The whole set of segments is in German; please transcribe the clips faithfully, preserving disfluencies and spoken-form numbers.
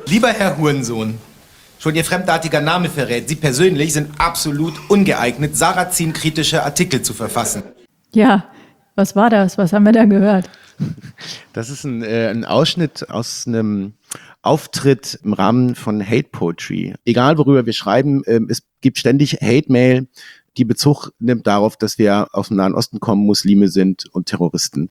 Lieber Herr Hurensohn, schon Ihr fremdartiger Name verrät, Sie persönlich sind absolut ungeeignet, Sarrazin-kritische Artikel zu verfassen. Ja, was war das? Was haben wir da gehört? Das ist ein, äh, ein Ausschnitt aus einem Auftritt im Rahmen von Hate Poetry. Egal worüber wir schreiben, äh, es gibt ständig Hate-Mail, die Bezug nimmt darauf, dass wir aus dem Nahen Osten kommen, Muslime sind und Terroristen.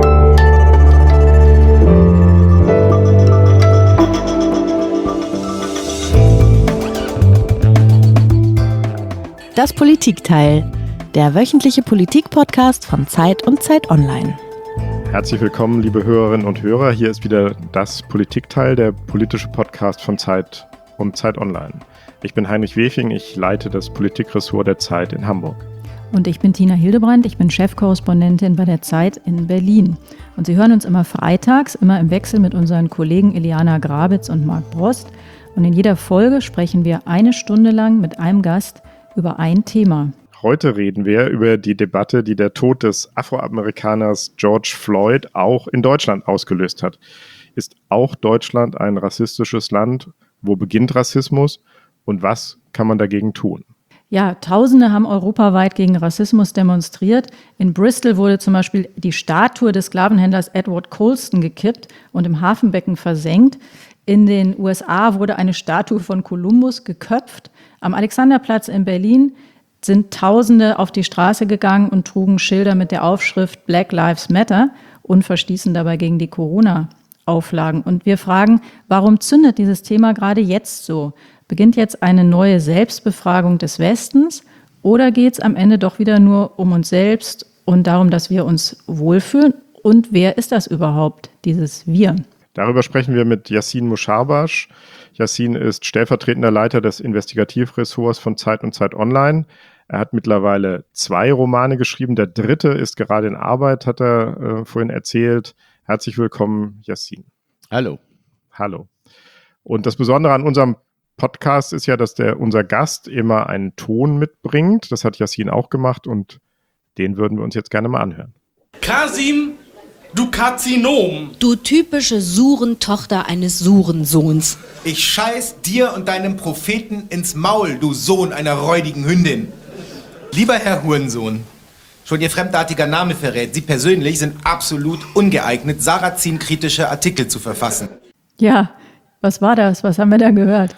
Das Politikteil, der wöchentliche Politik-Podcast von Zeit und Zeit Online. Herzlich willkommen, liebe Hörerinnen und Hörer. Hier ist wieder das Politikteil, der politische Podcast von Zeit und Zeit Online. Ich bin Heinrich Wefing, ich leite das Politikressort der Zeit in Hamburg. Und ich bin Tina Hildebrandt, ich bin Chefkorrespondentin bei der Zeit in Berlin. Und Sie hören uns immer freitags, immer im Wechsel mit unseren Kollegen Iliana Grabitz und Marc Brost. Und in jeder Folge sprechen wir eine Stunde lang mit einem Gast über ein Thema. Heute reden wir über die Debatte, die der Tod des Afroamerikaners George Floyd auch in Deutschland ausgelöst hat. Ist auch Deutschland ein rassistisches Land? Wo beginnt Rassismus? Und was kann man dagegen tun? Ja, Tausende haben europaweit gegen Rassismus demonstriert. In Bristol wurde zum Beispiel die Statue des Sklavenhändlers Edward Colston gekippt und im Hafenbecken versenkt. In den U S A wurde eine Statue von Kolumbus geköpft. Am Alexanderplatz in Berlin sind Tausende auf die Straße gegangen und trugen Schilder mit der Aufschrift Black Lives Matter und verstießen dabei gegen die Corona-Auflagen. Und wir fragen, warum zündet dieses Thema gerade jetzt so? Beginnt jetzt eine neue Selbstbefragung des Westens oder geht es am Ende doch wieder nur um uns selbst und darum, dass wir uns wohlfühlen? Und wer ist das überhaupt, dieses Wir? Darüber sprechen wir mit Yassin Mosharbash. Yassin ist stellvertretender Leiter des Investigativressorts von Zeit und Zeit Online. Er hat mittlerweile zwei Romane geschrieben. Der dritte ist gerade in Arbeit, hat er äh, vorhin erzählt. Herzlich willkommen, Yassin. Hallo. Hallo. Und das Besondere an unserem Podcast ist ja, dass der, unser Gast immer einen Ton mitbringt. Das hat Yassin auch gemacht und den würden wir uns jetzt gerne mal anhören. Kasim, du Karzinom. Du typische Surentochter eines Surensohns. Ich scheiß dir und deinem Propheten ins Maul, du Sohn einer räudigen Hündin. Lieber Herr Hurensohn, schon Ihr fremdartiger Name verrät, Sie persönlich sind absolut ungeeignet, Sarrazin-kritische Artikel zu verfassen. Ja, was war das? Was haben wir da gehört?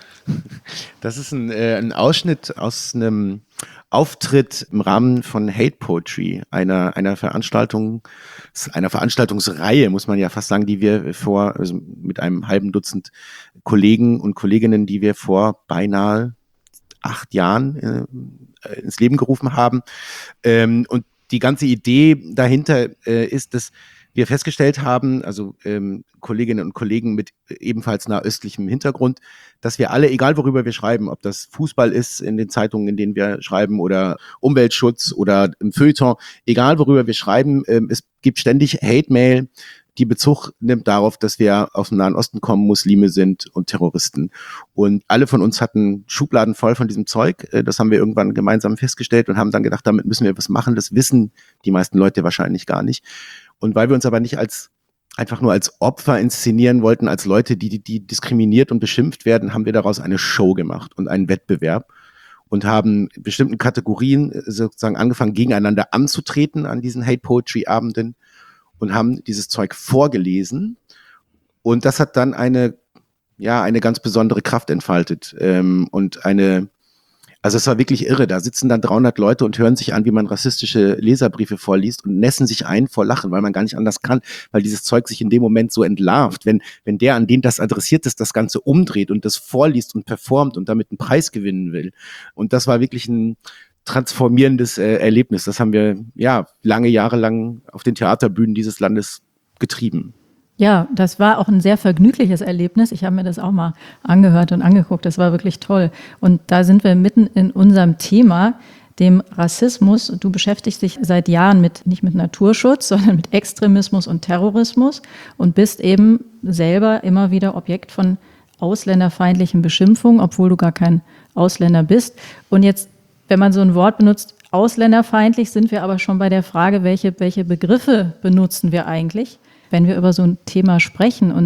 Das ist ein, äh, ein Ausschnitt aus einem Auftritt im Rahmen von Hate Poetry, einer, einer Veranstaltung, einer Veranstaltungsreihe, muss man ja fast sagen, die wir vor, also mit einem halben Dutzend Kollegen und Kolleginnen, die wir vor beinahe acht Jahren äh, ins Leben gerufen haben. Ähm, und die ganze Idee dahinter äh, ist, dass wir festgestellt haben, also ähm, Kolleginnen und Kollegen mit ebenfalls nahöstlichem Hintergrund, dass wir alle, egal worüber wir schreiben, ob das Fußball ist in den Zeitungen, in denen wir schreiben, oder Umweltschutz oder im Feuilleton, egal worüber wir schreiben, ähm, es gibt ständig Hate-Mail, die Bezug nimmt darauf, dass wir aus dem Nahen Osten kommen, Muslime sind und Terroristen. Und alle von uns hatten Schubladen voll von diesem Zeug. Das haben wir irgendwann gemeinsam festgestellt und haben dann gedacht, damit müssen wir was machen. Das wissen die meisten Leute wahrscheinlich gar nicht. Und weil wir uns aber nicht als einfach nur als Opfer inszenieren wollten, als Leute, die, die diskriminiert und beschimpft werden, haben wir daraus eine Show gemacht und einen Wettbewerb und haben in bestimmten Kategorien sozusagen angefangen, gegeneinander anzutreten an diesen Hate-Poetry-Abenden und haben dieses Zeug vorgelesen. Und das hat dann eine, ja, eine ganz besondere Kraft entfaltet. Ähm, und eine, also es war wirklich irre. Da sitzen dann dreihundert Leute und hören sich an, wie man rassistische Leserbriefe vorliest und nässen sich ein vor Lachen, weil man gar nicht anders kann, weil dieses Zeug sich in dem Moment so entlarvt. Wenn, wenn der, an den das adressiert ist, das Ganze umdreht und das vorliest und performt und damit einen Preis gewinnen will. Und das war wirklich ein transformierendes äh, Erlebnis. Das haben wir ja lange Jahre lang auf den Theaterbühnen dieses Landes getrieben. Ja, das war auch ein sehr vergnügliches Erlebnis. Ich habe mir das auch mal angehört und angeguckt. Das war wirklich toll. Und da sind wir mitten in unserem Thema, dem Rassismus. Du beschäftigst dich seit Jahren mit, nicht mit Naturschutz, sondern mit Extremismus und Terrorismus und bist eben selber immer wieder Objekt von ausländerfeindlichen Beschimpfungen, obwohl du gar kein Ausländer bist. Und jetzt, wenn man so ein Wort benutzt, ausländerfeindlich, sind wir aber schon bei der Frage, welche, welche Begriffe benutzen wir eigentlich, wenn wir über so ein Thema sprechen. Und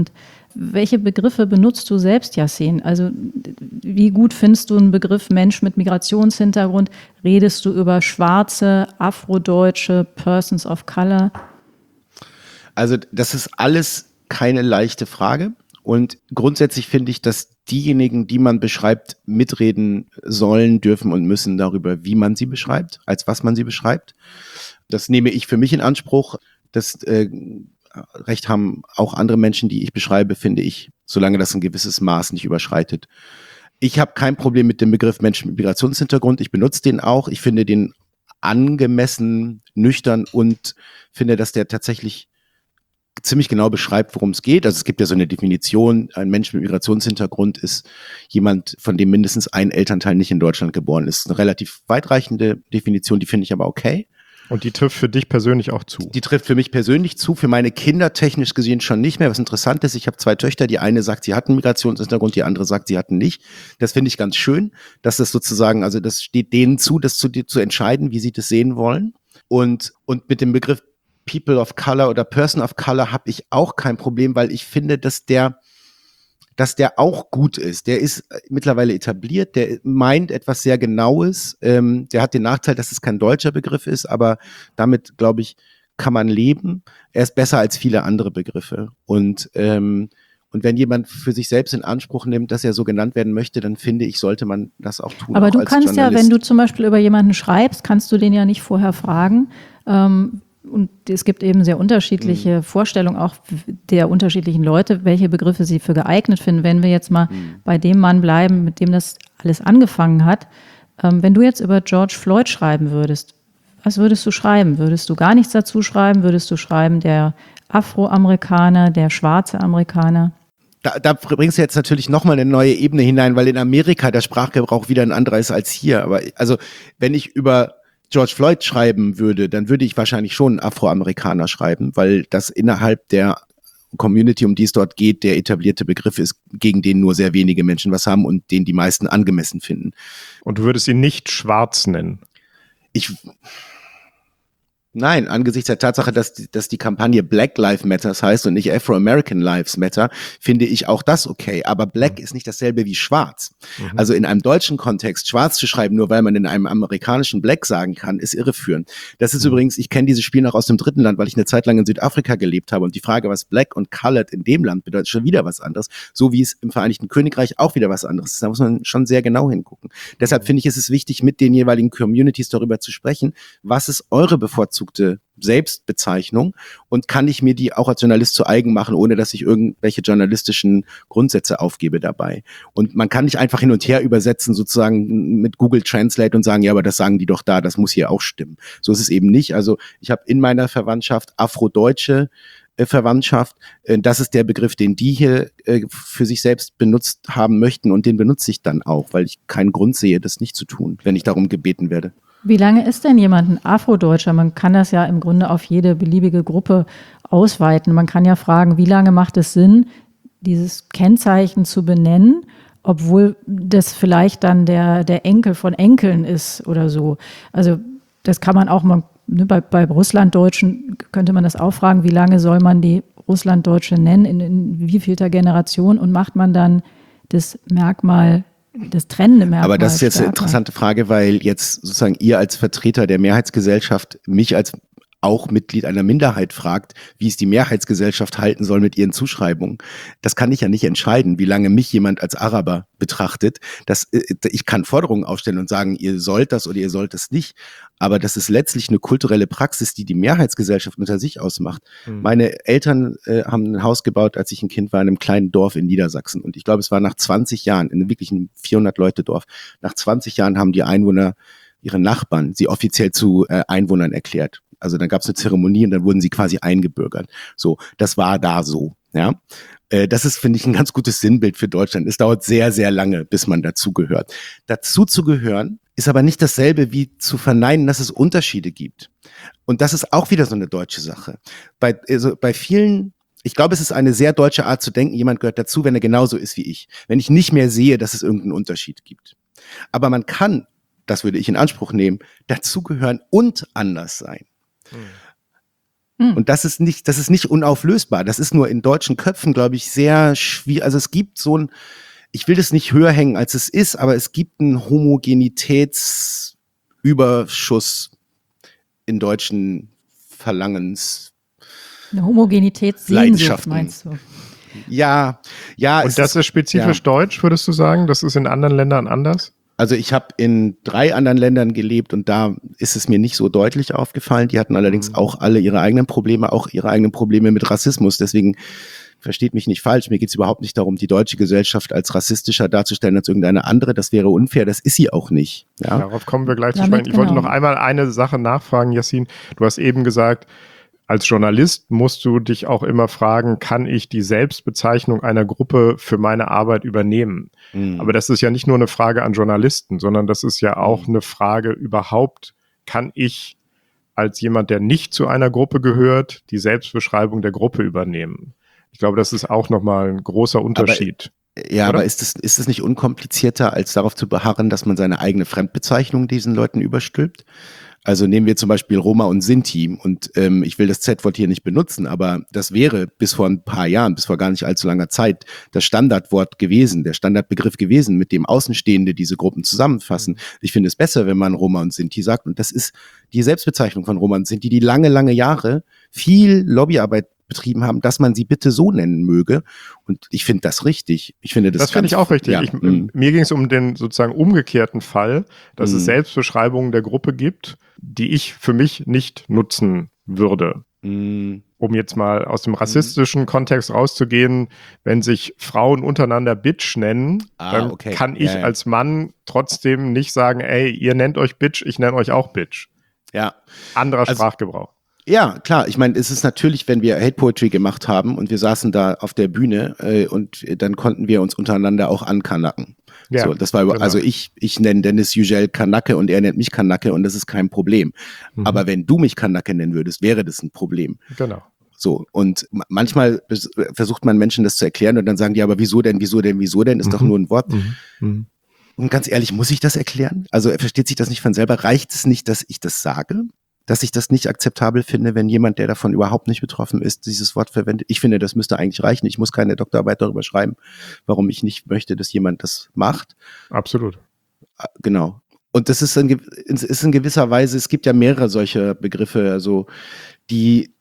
Welche Begriffe benutzt du selbst, Yassin? Also wie gut findest du einen Begriff Mensch mit Migrationshintergrund? Redest du über Schwarze, Afrodeutsche, Persons of Color? Also das ist alles keine leichte Frage. Und grundsätzlich finde ich, dass diejenigen, die man beschreibt, mitreden sollen, dürfen und müssen darüber, wie man sie beschreibt, als was man sie beschreibt. Das nehme ich für mich in Anspruch. Das äh, Recht haben auch andere Menschen, die ich beschreibe, finde ich, solange das ein gewisses Maß nicht überschreitet. Ich habe kein Problem mit dem Begriff Menschen mit Migrationshintergrund. Ich benutze den auch. Ich finde den angemessen, nüchtern und finde, dass der tatsächlich ziemlich genau beschreibt, worum es geht. Also es gibt ja so eine Definition, ein Mensch mit Migrationshintergrund ist jemand, von dem mindestens ein Elternteil nicht in Deutschland geboren ist. Eine relativ weitreichende Definition, die finde ich aber okay. Und die trifft für dich persönlich auch zu? Die trifft für mich persönlich zu, für meine Kinder technisch gesehen schon nicht mehr. Was interessant ist, ich habe zwei Töchter, die eine sagt, sie hatten Migrationshintergrund, die andere sagt, sie hatten nicht. Das finde ich ganz schön, dass das sozusagen, also das steht denen zu, das zu, zu entscheiden, wie sie das sehen wollen. Und, und mit dem Begriff People of Color oder Person of Color habe ich auch kein Problem, weil ich finde, dass der dass der auch gut ist. Der ist mittlerweile etabliert, der meint etwas sehr Genaues. Ähm, der hat den Nachteil, dass es kein deutscher Begriff ist, aber damit, glaube ich, kann man leben. Er ist besser als viele andere Begriffe. Und, ähm, und wenn jemand für sich selbst in Anspruch nimmt, dass er so genannt werden möchte, dann finde ich, sollte man das auch tun. Aber auch du als kannst ja, wenn du zum Beispiel über jemanden schreibst, kannst du den ja nicht vorher fragen. Ähm, Und es gibt eben sehr unterschiedliche mhm. Vorstellungen auch der unterschiedlichen Leute, welche Begriffe sie für geeignet finden. Wenn wir jetzt mal mhm. bei dem Mann bleiben, mit dem das alles angefangen hat, ähm, wenn du jetzt über George Floyd schreiben würdest, was würdest du schreiben? Würdest du gar nichts dazu schreiben? Würdest du schreiben, der Afroamerikaner, der schwarze Amerikaner? Da, da bringst du jetzt natürlich nochmal eine neue Ebene hinein, weil in Amerika der Sprachgebrauch wieder ein anderer ist als hier. Aber also, wenn ich über George Floyd schreiben würde, dann würde ich wahrscheinlich schon Afroamerikaner schreiben, weil das innerhalb der Community, um die es dort geht, der etablierte Begriff ist, gegen den nur sehr wenige Menschen was haben und den die meisten angemessen finden. Und du würdest ihn nicht schwarz nennen? Ich... Nein, angesichts der Tatsache, dass die, dass die Kampagne Black Lives Matter heißt und nicht Afro-American Lives Matter, finde ich auch das okay. Aber Black mhm. ist nicht dasselbe wie Schwarz. Mhm. Also in einem deutschen Kontext Schwarz zu schreiben, nur weil man in einem amerikanischen Black sagen kann, ist irreführend. Das ist mhm. übrigens, ich kenne dieses Spiel noch aus dem dritten Land, weil ich eine Zeit lang in Südafrika gelebt habe. Und die Frage, was Black und Colored in dem Land bedeutet, schon wieder was anderes. So wie es im Vereinigten Königreich auch wieder was anderes ist. Da muss man schon sehr genau hingucken. Deshalb finde ich, ist es wichtig, mit den jeweiligen Communities darüber zu sprechen. Was ist eure bevorzugte Selbstbezeichnung und kann ich mir die auch als Journalist zu eigen machen, ohne dass ich irgendwelche journalistischen Grundsätze aufgebe dabei. Und man kann nicht einfach hin und her übersetzen, sozusagen mit Google Translate und sagen, ja, aber das sagen die doch da, das muss hier auch stimmen. So ist es eben nicht. Also ich habe in meiner Verwandtschaft afrodeutsche äh, Verwandtschaft. Äh, das ist der Begriff, den die hier äh, für sich selbst benutzt haben möchten und den benutze ich dann auch, weil ich keinen Grund sehe, das nicht zu tun, wenn ich darum gebeten werde. Wie lange ist denn jemand ein Afrodeutscher? Man kann das ja im Grunde auf jede beliebige Gruppe ausweiten. Man kann ja fragen, wie lange macht es Sinn, dieses Kennzeichen zu benennen, obwohl das vielleicht dann der, der Enkel von Enkeln ist oder so. Also das kann man auch mal, ne, bei, bei Russlanddeutschen könnte man das auch fragen, wie lange soll man die Russlanddeutsche nennen, in, in wievielter Generation, und macht man dann das Merkmal, das trennende Merkmal. Aber das ist jetzt stärker. Eine interessante Frage, weil jetzt sozusagen ihr als Vertreter der Mehrheitsgesellschaft mich als auch Mitglied einer Minderheit fragt, wie es die Mehrheitsgesellschaft halten soll mit ihren Zuschreibungen. Das kann ich ja nicht entscheiden, wie lange mich jemand als Araber betrachtet. Das, ich kann Forderungen aufstellen und sagen, ihr sollt das oder ihr sollt das nicht. Aber das ist letztlich eine kulturelle Praxis, die die Mehrheitsgesellschaft unter sich ausmacht. Mhm. Meine Eltern äh, haben ein Haus gebaut, als ich ein Kind war, in einem kleinen Dorf in Niedersachsen. Und ich glaube, es war nach zwanzig Jahren, in einem wirklichen vierhundert-Leute-Dorf, nach zwanzig Jahren haben die Einwohner, ihre Nachbarn, sie offiziell zu äh, Einwohnern erklärt. Also dann gab es eine Zeremonie und dann wurden sie quasi eingebürgert. So, das war da so. Ja, äh, das ist, finde ich, ein ganz gutes Sinnbild für Deutschland. Es dauert sehr, sehr lange, bis man dazugehört. Dazu zu gehören ist aber nicht dasselbe wie zu verneinen, dass es Unterschiede gibt. Und das ist auch wieder so eine deutsche Sache. Bei, also bei vielen, ich glaube, es ist eine sehr deutsche Art zu denken, jemand gehört dazu, wenn er genauso ist wie ich. Wenn ich nicht mehr sehe, dass es irgendeinen Unterschied gibt. Aber man kann, das würde ich in Anspruch nehmen, dazugehören und anders sein. Mhm. Und das ist nicht, das ist nicht unauflösbar. Das ist nur in deutschen Köpfen, glaube ich, sehr schwierig. Also es gibt so ein, ich will das nicht höher hängen, als es ist, aber es gibt einen Homogenitätsüberschuss in deutschen Verlangens. Eine Homogenitätssehnsucht, meinst du? Ja, ja. Und das ist spezifisch ja. deutsch, würdest du sagen? Das ist in anderen Ländern anders? Also ich habe in drei anderen Ländern gelebt und da ist es mir nicht so deutlich aufgefallen. Die hatten allerdings mhm. auch alle ihre eigenen Probleme, auch ihre eigenen Probleme mit Rassismus. Deswegen versteht mich nicht falsch, mir geht es überhaupt nicht darum, die deutsche Gesellschaft als rassistischer darzustellen als irgendeine andere. Das wäre unfair, das ist sie auch nicht. Ja? Darauf kommen wir gleich zu sprechen. Ich genau. wollte noch einmal eine Sache nachfragen, Yassin. Du hast eben gesagt, als Journalist musst du dich auch immer fragen, kann ich die Selbstbezeichnung einer Gruppe für meine Arbeit übernehmen? Mhm. Aber das ist ja nicht nur eine Frage an Journalisten, sondern das ist ja auch eine Frage überhaupt, kann ich als jemand, der nicht zu einer Gruppe gehört, die Selbstbeschreibung der Gruppe übernehmen? Ich glaube, das ist auch nochmal ein großer Unterschied. Aber, ja, oder? Aber ist es ist es nicht unkomplizierter, als darauf zu beharren, dass man seine eigene Fremdbezeichnung diesen Leuten überstülpt? Also nehmen wir zum Beispiel Roma und Sinti und ähm, ich will das Z-Wort hier nicht benutzen, aber das wäre bis vor ein paar Jahren, bis vor gar nicht allzu langer Zeit das Standardwort gewesen, der Standardbegriff gewesen, mit dem Außenstehende diese Gruppen zusammenfassen. Ich finde es besser, wenn man Roma und Sinti sagt und das ist die Selbstbezeichnung von Roma und Sinti, die lange, lange Jahre viel Lobbyarbeit betrieben haben, dass man sie bitte so nennen möge. Und ich finde das richtig. Ich finde das. Das finde ich auch richtig. Ja, ich, mm. Mir ging es um den sozusagen umgekehrten Fall, dass mm. es Selbstbeschreibungen der Gruppe gibt, die ich für mich nicht nutzen würde. Mm. Um jetzt mal aus dem rassistischen mm. Kontext rauszugehen, wenn sich Frauen untereinander Bitch nennen, ah, dann okay. kann ich ja, ja. als Mann trotzdem nicht sagen, ey, ihr nennt euch Bitch, ich nenne euch auch Bitch. Ja. Anderer also, Sprachgebrauch. Ja, klar. Ich meine, es ist natürlich, wenn wir Hate Poetry gemacht haben und wir saßen da auf der Bühne äh, und dann konnten wir uns untereinander auch ankanacken. Ja, so, das war über, genau. Also ich ich nenne Dennis Yücel Kanacke und er nennt mich Kanacke und das ist kein Problem. Mhm. Aber wenn du mich Kanacke nennen würdest, wäre das ein Problem. Genau. So, und manchmal versucht man Menschen das zu erklären und dann sagen die, aber wieso denn, wieso denn, wieso denn, ist mhm. doch nur ein Wort. Mhm. Mhm. Und ganz ehrlich, muss ich das erklären? Also versteht sich das nicht von selber? Reicht es nicht, dass ich das sage? Dass ich das nicht akzeptabel finde, wenn jemand, der davon überhaupt nicht betroffen ist, dieses Wort verwendet. Ich finde, das müsste eigentlich reichen. Ich muss keine Doktorarbeit darüber schreiben, warum ich nicht möchte, dass jemand das macht. Absolut. Genau. Und das ist in, ist in gewisser Weise, es gibt ja mehrere solche Begriffe, also die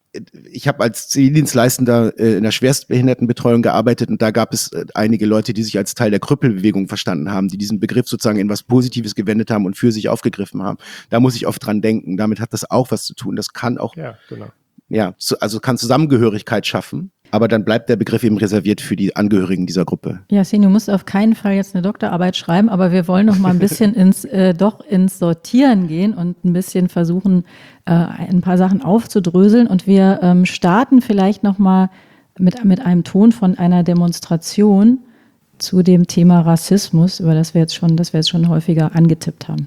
ich habe als Zivildienstleistender äh, in der Schwerstbehindertenbetreuung gearbeitet und da gab es äh, einige Leute, die sich als Teil der Krüppelbewegung verstanden haben, die diesen Begriff sozusagen in was Positives gewendet haben und für sich aufgegriffen haben. Da muss ich oft dran denken. Damit hat das auch was zu tun. Das kann auch, ja, genau. ja, zu, also kann Zusammengehörigkeit schaffen. Aber dann bleibt der Begriff eben reserviert für die Angehörigen dieser Gruppe. Yassin, du musst auf keinen Fall jetzt eine Doktorarbeit schreiben, aber wir wollen noch mal ein bisschen ins, äh, doch ins Sortieren gehen und ein bisschen versuchen, äh, ein paar Sachen aufzudröseln. Und wir ähm, starten vielleicht noch mal mit, mit einem Ton von einer Demonstration zu dem Thema Rassismus, über das wir jetzt schon, das wir jetzt schon häufiger angetippt haben.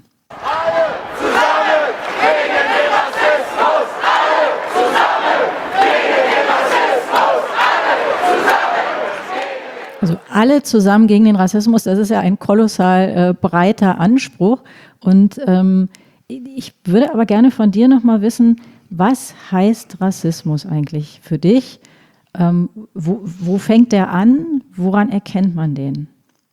Also alle zusammen gegen den Rassismus, das ist ja ein kolossal äh, breiter Anspruch. Und ähm, ich würde aber gerne von dir nochmal wissen, was heißt Rassismus eigentlich für dich? Ähm, wo, wo fängt der an? Woran erkennt man den?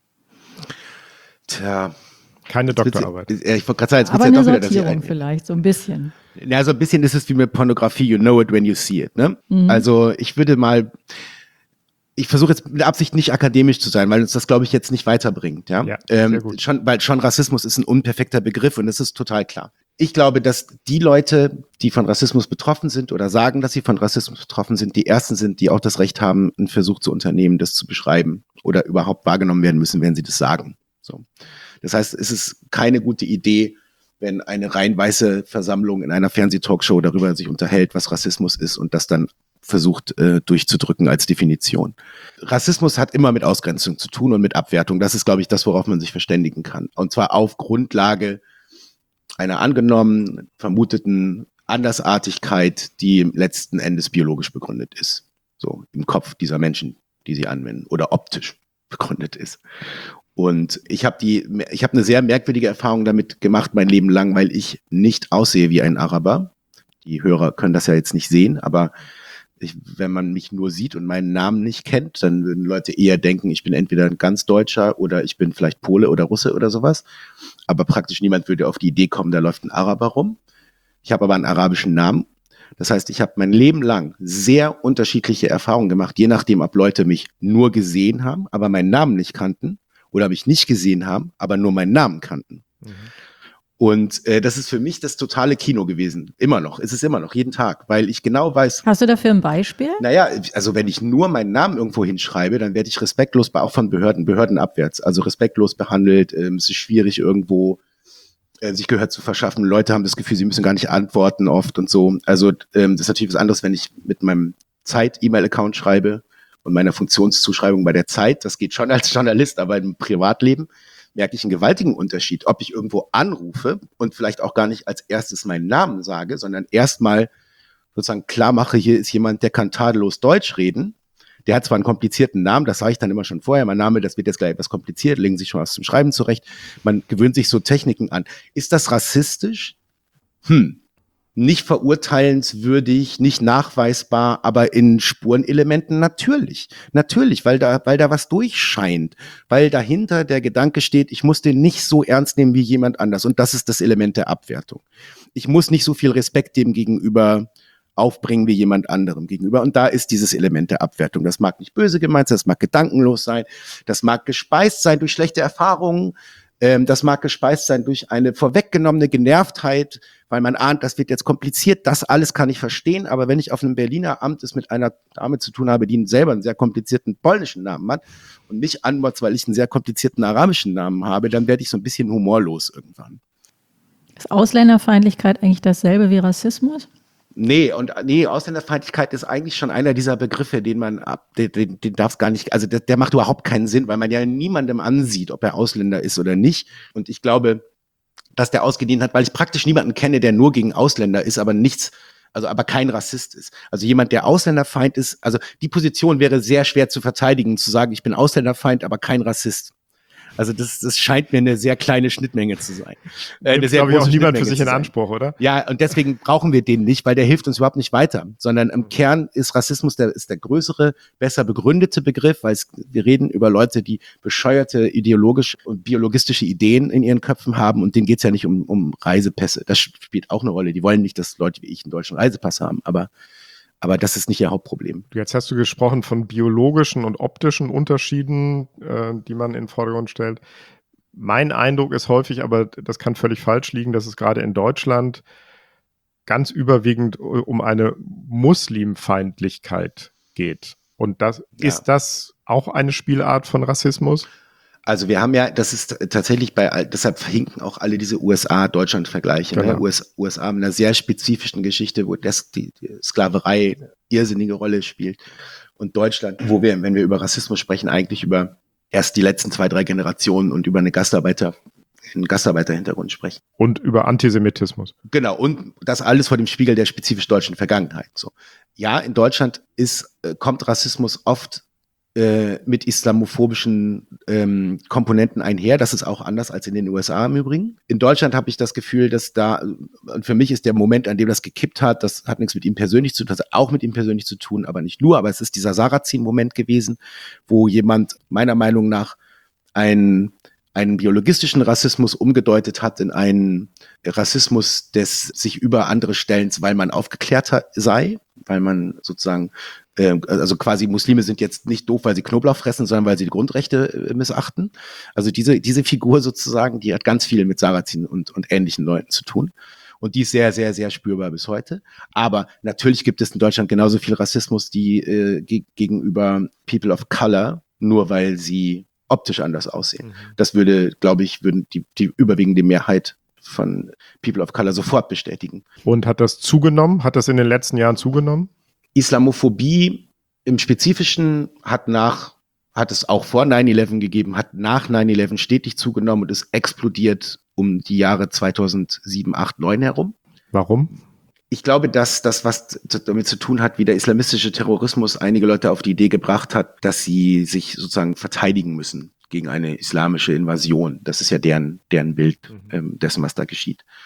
Tja. Keine Doktorarbeit. Ich wollte gerade sagen, jetzt aber ja eine doch wieder, Sortierung dass vielleicht, so ein bisschen. Ja, so ein bisschen ist es wie mit Pornografie, you know it when you see it. Ne? Mhm. Also ich würde mal... Ich versuche jetzt mit Absicht nicht akademisch zu sein, weil uns das, glaube ich, jetzt nicht weiterbringt. Ja, ja ähm, sehr gut. Schon, weil schon Rassismus ist ein unperfekter Begriff und das ist total klar. Ich glaube, dass die Leute, die von Rassismus betroffen sind oder sagen, dass sie von Rassismus betroffen sind, die ersten sind, die auch das Recht haben, einen Versuch zu unternehmen, das zu beschreiben oder überhaupt wahrgenommen werden müssen, wenn sie das sagen. So. Das heißt, es ist keine gute Idee, wenn eine rein weiße Versammlung in einer Fernsehtalkshow darüber sich unterhält, was Rassismus ist und das dann versucht äh, durchzudrücken als Definition. Rassismus hat immer mit Ausgrenzung zu tun und mit Abwertung. Das ist, glaube ich, das, worauf man sich verständigen kann. Und zwar auf Grundlage einer angenommenen, vermuteten Andersartigkeit, die letzten Endes biologisch begründet ist. So im Kopf dieser Menschen, die sie anwenden oder optisch begründet ist. Und ich habe die, ich habe eine sehr merkwürdige Erfahrung damit gemacht mein Leben lang, weil ich nicht aussehe wie ein Araber. Die Hörer können das ja jetzt nicht sehen, aber ich, wenn man mich nur sieht und meinen Namen nicht kennt, dann würden Leute eher denken, ich bin entweder ein ganz Deutscher oder ich bin vielleicht Pole oder Russe oder sowas. Aber praktisch niemand würde auf die Idee kommen, da läuft ein Araber rum. Ich habe aber einen arabischen Namen. Das heißt, ich habe mein Leben lang sehr unterschiedliche Erfahrungen gemacht, je nachdem, ob Leute mich nur gesehen haben, aber meinen Namen nicht kannten, oder mich nicht gesehen haben, aber nur meinen Namen kannten. Mhm. Und äh, das ist für mich das totale Kino gewesen. Immer noch. Es ist immer noch, jeden Tag. Weil ich genau weiß... Hast du dafür ein Beispiel? Naja, also wenn ich nur meinen Namen irgendwo hinschreibe, dann werde ich respektlos, auch von Behörden, Behörden abwärts, also respektlos behandelt. Ähm, es ist schwierig irgendwo äh, sich Gehör zu verschaffen. Leute haben das Gefühl, sie müssen gar nicht antworten oft und so. Also ähm, das ist natürlich was anderes, wenn ich mit meinem Zeit-E-Mail-Account schreibe und meiner Funktionszuschreibung bei der Zeit. Das geht schon als Journalist, aber im Privatleben merke ich einen gewaltigen Unterschied, ob ich irgendwo anrufe und vielleicht auch gar nicht als erstes meinen Namen sage, sondern erstmal sozusagen klar mache, hier ist jemand, der kann tadellos Deutsch reden. Der hat zwar einen komplizierten Namen, das sage ich dann immer schon vorher, mein Name, das wird jetzt gleich etwas kompliziert, legen sich schon was zum Schreiben zurecht. Man gewöhnt sich so Techniken an. Ist das rassistisch? Hm. Nicht verurteilenswürdig, nicht nachweisbar, aber in Spurenelementen natürlich. Natürlich, weil da, weil da was durchscheint, weil dahinter der Gedanke steht, ich muss den nicht so ernst nehmen wie jemand anders. Und das ist das Element der Abwertung. Ich muss nicht so viel Respekt dem gegenüber aufbringen wie jemand anderem gegenüber. Und da ist dieses Element der Abwertung. Das mag nicht böse gemeint sein, das mag gedankenlos sein, das mag gespeist sein durch schlechte Erfahrungen, ähm, das mag gespeist sein durch eine vorweggenommene Genervtheit, weil man ahnt, das wird jetzt kompliziert, das alles kann ich verstehen, aber wenn ich auf einem Berliner Amt es mit einer Dame zu tun habe, die selber einen sehr komplizierten polnischen Namen hat und mich anmotzt, weil ich einen sehr komplizierten arabischen Namen habe, dann werde ich so ein bisschen humorlos irgendwann. Ist Ausländerfeindlichkeit eigentlich dasselbe wie Rassismus? Nee, und nee, Ausländerfeindlichkeit ist eigentlich schon einer dieser Begriffe, den man ab, den, den, den darf es gar nicht, also der, der macht überhaupt keinen Sinn, weil man ja niemandem ansieht, ob er Ausländer ist oder nicht. Und ich glaube, dass der ausgedient hat, weil ich praktisch niemanden kenne, der nur gegen Ausländer ist, aber nichts, also aber kein Rassist ist. Also jemand, der Ausländerfeind ist, also die Position wäre sehr schwer zu verteidigen, zu sagen, ich bin Ausländerfeind, aber kein Rassist. Also das, das scheint mir eine sehr kleine Schnittmenge zu sein. Äh, eine sehr glaube ich auch niemand für sich in sein. Anspruch, oder? Ja, und deswegen brauchen wir den nicht, weil der hilft uns überhaupt nicht weiter. Sondern im Kern ist Rassismus der, ist der größere, besser begründete Begriff, weil es, wir reden über Leute, die bescheuerte ideologische und biologistische Ideen in ihren Köpfen haben, und denen geht's ja nicht um, um Reisepässe. Das spielt auch eine Rolle. Die wollen nicht, dass Leute wie ich einen deutschen Reisepass haben, aber Aber das ist nicht ihr Hauptproblem. Jetzt hast du gesprochen von biologischen und optischen Unterschieden, äh, die man in den Vordergrund stellt. Mein Eindruck ist häufig, aber das kann völlig falsch liegen, dass es gerade in Deutschland ganz überwiegend um eine Muslimfeindlichkeit geht. Und das, ja. Ist das auch eine Spielart von Rassismus? Also wir haben ja, das ist tatsächlich bei, deshalb hinken auch alle diese U S A-Deutschland-Vergleiche. Genau. Ne? U S A mit einer sehr spezifischen Geschichte, wo das, die, die Sklaverei eine irrsinnige Rolle spielt. Und Deutschland, wo wir, wenn wir über Rassismus sprechen, eigentlich über erst die letzten zwei, drei Generationen und über eine Gastarbeiter, einen Gastarbeiterhintergrund sprechen. Und über Antisemitismus. Genau, und das alles vor dem Spiegel der spezifisch deutschen Vergangenheit. So. Ja, in Deutschland ist, kommt Rassismus oft mit islamophobischen ähm, Komponenten einher. Das ist auch anders als in den U S A im Übrigen. In Deutschland habe ich das Gefühl, dass da, und für mich ist der Moment, an dem das gekippt hat, das hat nichts mit ihm persönlich zu tun, das hat auch mit ihm persönlich zu tun, aber nicht nur, aber es ist dieser Sarrazin-Moment gewesen, wo jemand meiner Meinung nach ein einen biologistischen Rassismus umgedeutet hat in einen Rassismus des sich über andere Stellens, weil man aufgeklärt hat, sei, weil man sozusagen, äh, also quasi Muslime sind jetzt nicht doof, weil sie Knoblauch fressen, sondern weil sie die Grundrechte äh, missachten. Also diese diese Figur sozusagen, die hat ganz viel mit Sarrazin und, und ähnlichen Leuten zu tun. Und die ist sehr, sehr, sehr spürbar bis heute. Aber natürlich gibt es in Deutschland genauso viel Rassismus, die äh, ge- gegenüber People of Color, nur weil sie optisch anders aussehen. Mhm. Das würde, glaube ich, würden die, die überwiegende Mehrheit von People of Color sofort bestätigen. Und hat das zugenommen? Hat das in den letzten Jahren zugenommen? Islamophobie im Spezifischen hat nach, hat es auch vor neun elf gegeben, hat nach neun elf stetig zugenommen und ist explodiert um die Jahre zweitausendsieben, acht, neun herum. Warum? Ich glaube, dass das, was damit zu tun hat, wie der islamistische Terrorismus einige Leute auf die Idee gebracht hat, dass sie sich sozusagen verteidigen müssen gegen eine islamische Invasion. Das ist ja deren, deren Bild ähm, dessen, was da geschieht.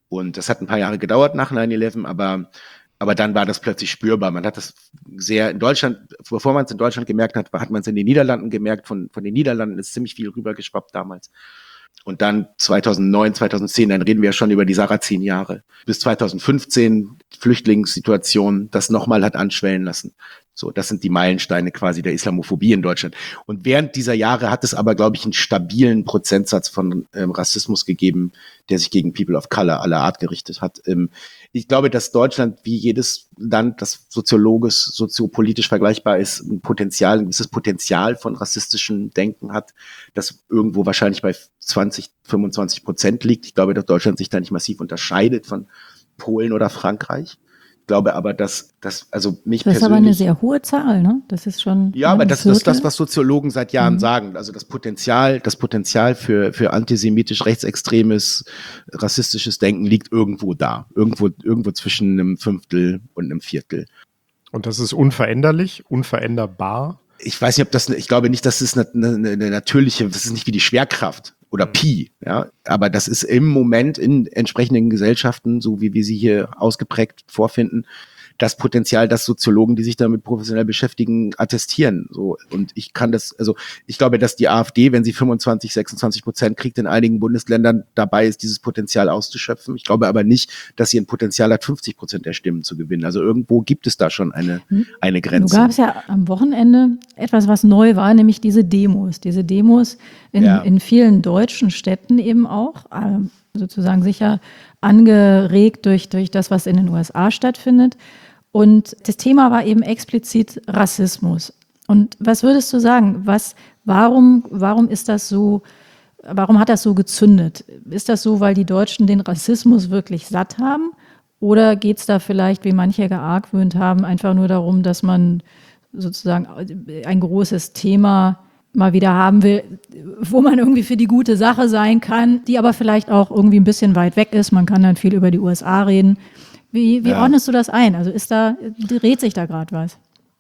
Und das hat ein paar Jahre gedauert nach neun elf, aber, aber dann war das plötzlich spürbar. Man hat das sehr in Deutschland, bevor man es in Deutschland gemerkt hat, hat man es in den Niederlanden gemerkt. Von, von den Niederlanden ist ziemlich viel rübergeschwappt damals. Und dann zweitausendneun, zweitausendzehn, dann reden wir ja schon über die Sarrazin-Jahre. Bis zweitausendfünfzehn, Flüchtlingssituation, das nochmal hat anschwellen lassen. So, das sind die Meilensteine quasi der Islamophobie in Deutschland. Und während dieser Jahre hat es aber, glaube ich, einen stabilen Prozentsatz von ähm, Rassismus gegeben, der sich gegen People of Color aller Art gerichtet hat. Ähm, ich glaube, dass Deutschland wie jedes Land, das soziologisch, soziopolitisch vergleichbar ist, ein Potenzial, ein gewisses Potenzial von rassistischem Denken hat, das irgendwo wahrscheinlich bei zwanzig, fünfundzwanzig Prozent liegt. Ich glaube, dass Deutschland sich da nicht massiv unterscheidet von Polen oder Frankreich. Ich glaube aber, dass das, also mich Das ist persönlich... aber eine sehr hohe Zahl, ne? Das ist schon... Ja, aber das, das ist Viertel. das, was Soziologen seit Jahren Mhm. sagen. Also das Potenzial, das Potenzial für, für antisemitisch, rechtsextremes, rassistisches Denken liegt irgendwo da. Irgendwo, irgendwo zwischen einem Fünftel und einem Viertel. Und das ist unveränderlich, unveränderbar. Ich weiß nicht, ob das, ich glaube nicht, dass es eine, eine, eine natürliche, das ist nicht wie die Schwerkraft oder Pi, ja. Aber das ist im Moment in entsprechenden Gesellschaften, so wie wir sie hier ausgeprägt vorfinden, das Potenzial, das Soziologen, die sich damit professionell beschäftigen, attestieren. So. Und ich kann das, also ich glaube, dass die AfD, wenn sie fünfundzwanzig, sechsundzwanzig Prozent kriegt, in einigen Bundesländern dabei ist, dieses Potenzial auszuschöpfen. Ich glaube aber nicht, dass sie ein Potenzial hat, fünfzig Prozent der Stimmen zu gewinnen. Also irgendwo gibt es da schon eine, eine Grenze. Du gab's ja am Wochenende etwas, was neu war, nämlich diese Demos. Diese Demos in, Ja. in vielen deutschen Städten eben auch, ähm, sozusagen sicher angeregt durch, durch das, was in den U S A stattfindet. Und das Thema war eben explizit Rassismus. Und was würdest du sagen? Was, warum, warum ist das so, warum hat das so gezündet? Ist das so, weil die Deutschen den Rassismus wirklich satt haben? Oder geht es da vielleicht, wie manche geargwöhnt haben, einfach nur darum, dass man sozusagen ein großes Thema mal wieder haben will, wo man irgendwie für die gute Sache sein kann, die aber vielleicht auch irgendwie ein bisschen weit weg ist. Man kann dann viel über die U S A reden. Wie, wie Ja. ordnest du das ein? Also ist da, dreht sich da gerade was?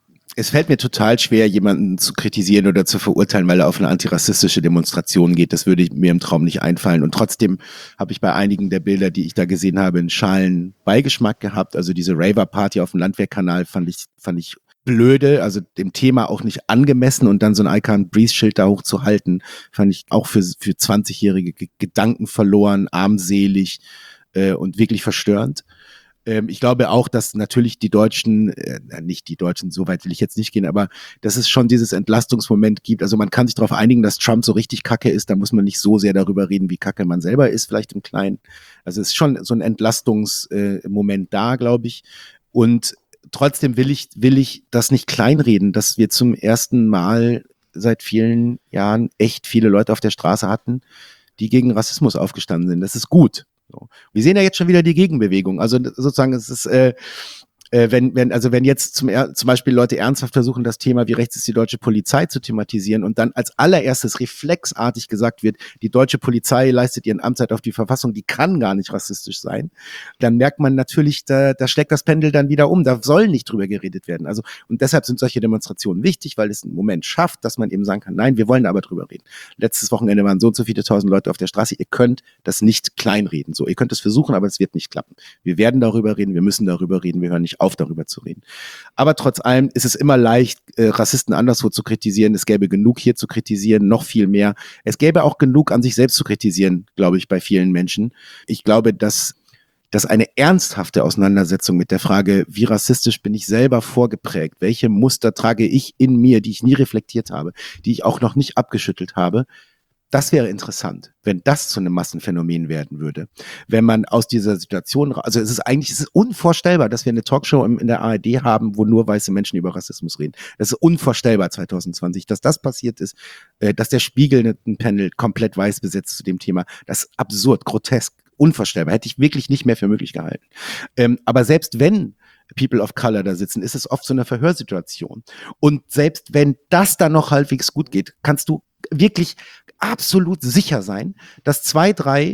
Es fällt mir total schwer, jemanden zu kritisieren oder zu verurteilen, weil er auf eine antirassistische Demonstration geht. Das würde mir im Traum nicht einfallen. Und trotzdem habe ich bei einigen der Bilder, die ich da gesehen habe, einen schalen Beigeschmack gehabt. Also diese Raver-Party auf dem Landwehrkanal fand ich, fand ich blöde, also dem Thema auch nicht angemessen, und dann so ein I Can't Breathe-Schild da hochzuhalten, fand ich auch für, für zwanzigjährige G- Gedanken verloren, armselig äh, und wirklich verstörend. Ähm, ich glaube auch, dass natürlich die Deutschen, äh, nicht die Deutschen, so weit will ich jetzt nicht gehen, aber dass es schon dieses Entlastungsmoment gibt. Also man kann sich darauf einigen, dass Trump so richtig kacke ist, da muss man nicht so sehr darüber reden, wie kacke man selber ist, vielleicht im Kleinen. Also es ist schon so ein Entlastungsmoment äh, da, glaube ich. Und trotzdem will ich, will ich das nicht kleinreden, dass wir zum ersten Mal seit vielen Jahren echt viele Leute auf der Straße hatten, die gegen Rassismus aufgestanden sind. Das ist gut. So. Wir sehen ja jetzt schon wieder die Gegenbewegung. Also sozusagen, es ist, äh, äh, wenn, wenn, also wenn jetzt zum, zum Beispiel Leute ernsthaft versuchen, das Thema, wie rechts ist die deutsche Polizei, zu thematisieren, und dann als allererstes reflexartig gesagt wird, die deutsche Polizei leistet ihren Amtseid auf die Verfassung, die kann gar nicht rassistisch sein, dann merkt man natürlich, da, da schlägt das Pendel dann wieder um. Da soll nicht drüber geredet werden. Also, und deshalb sind solche Demonstrationen wichtig, weil es einen Moment schafft, dass man eben sagen kann, nein, wir wollen aber drüber reden. Letztes Wochenende waren so und so viele tausend Leute auf der Straße. Ihr könnt das nicht kleinreden. So, ihr könnt es versuchen, aber es wird nicht klappen. Wir werden darüber reden, wir müssen darüber reden, wir hören nicht auf, darüber zu reden. Aber trotz allem ist es immer leicht, äh, Rassisten anderswo zu kritisieren. Es gäbe genug hier zu kritisieren, noch viel mehr. Es gäbe auch genug an sich selbst zu kritisieren, glaube ich, bei vielen Menschen. Ich glaube, dass dass eine ernsthafte Auseinandersetzung mit der Frage, wie rassistisch bin ich selber vorgeprägt, welche Muster trage ich in mir, die ich nie reflektiert habe, die ich auch noch nicht abgeschüttelt habe, das wäre interessant, wenn das zu einem Massenphänomen werden würde. Wenn man aus dieser Situation, also es ist eigentlich, es ist unvorstellbar, dass wir eine Talkshow in der A R D haben, wo nur weiße Menschen über Rassismus reden. Das ist unvorstellbar zwanzig zwanzig, dass das passiert ist, dass der Spiegel ein Panel komplett weiß besetzt zu dem Thema. Das ist absurd, grotesk, unvorstellbar. Hätte ich wirklich nicht mehr für möglich gehalten. Aber selbst wenn People of Color da sitzen, ist es oft so eine Verhörsituation. Und selbst wenn das dann noch halbwegs gut geht, kannst du wirklich absolut sicher sein, dass zwei, drei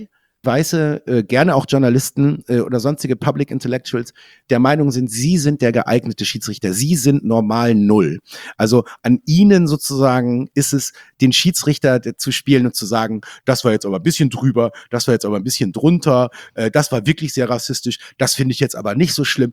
Weiße, äh, gerne auch Journalisten äh, oder sonstige Public Intellectuals der Meinung sind, sie sind der geeignete Schiedsrichter. Sie sind normal null. Also an ihnen sozusagen ist es, den Schiedsrichter zu spielen und zu sagen, das war jetzt aber ein bisschen drüber, das war jetzt aber ein bisschen drunter, äh, das war wirklich sehr rassistisch, das finde ich jetzt aber nicht so schlimm.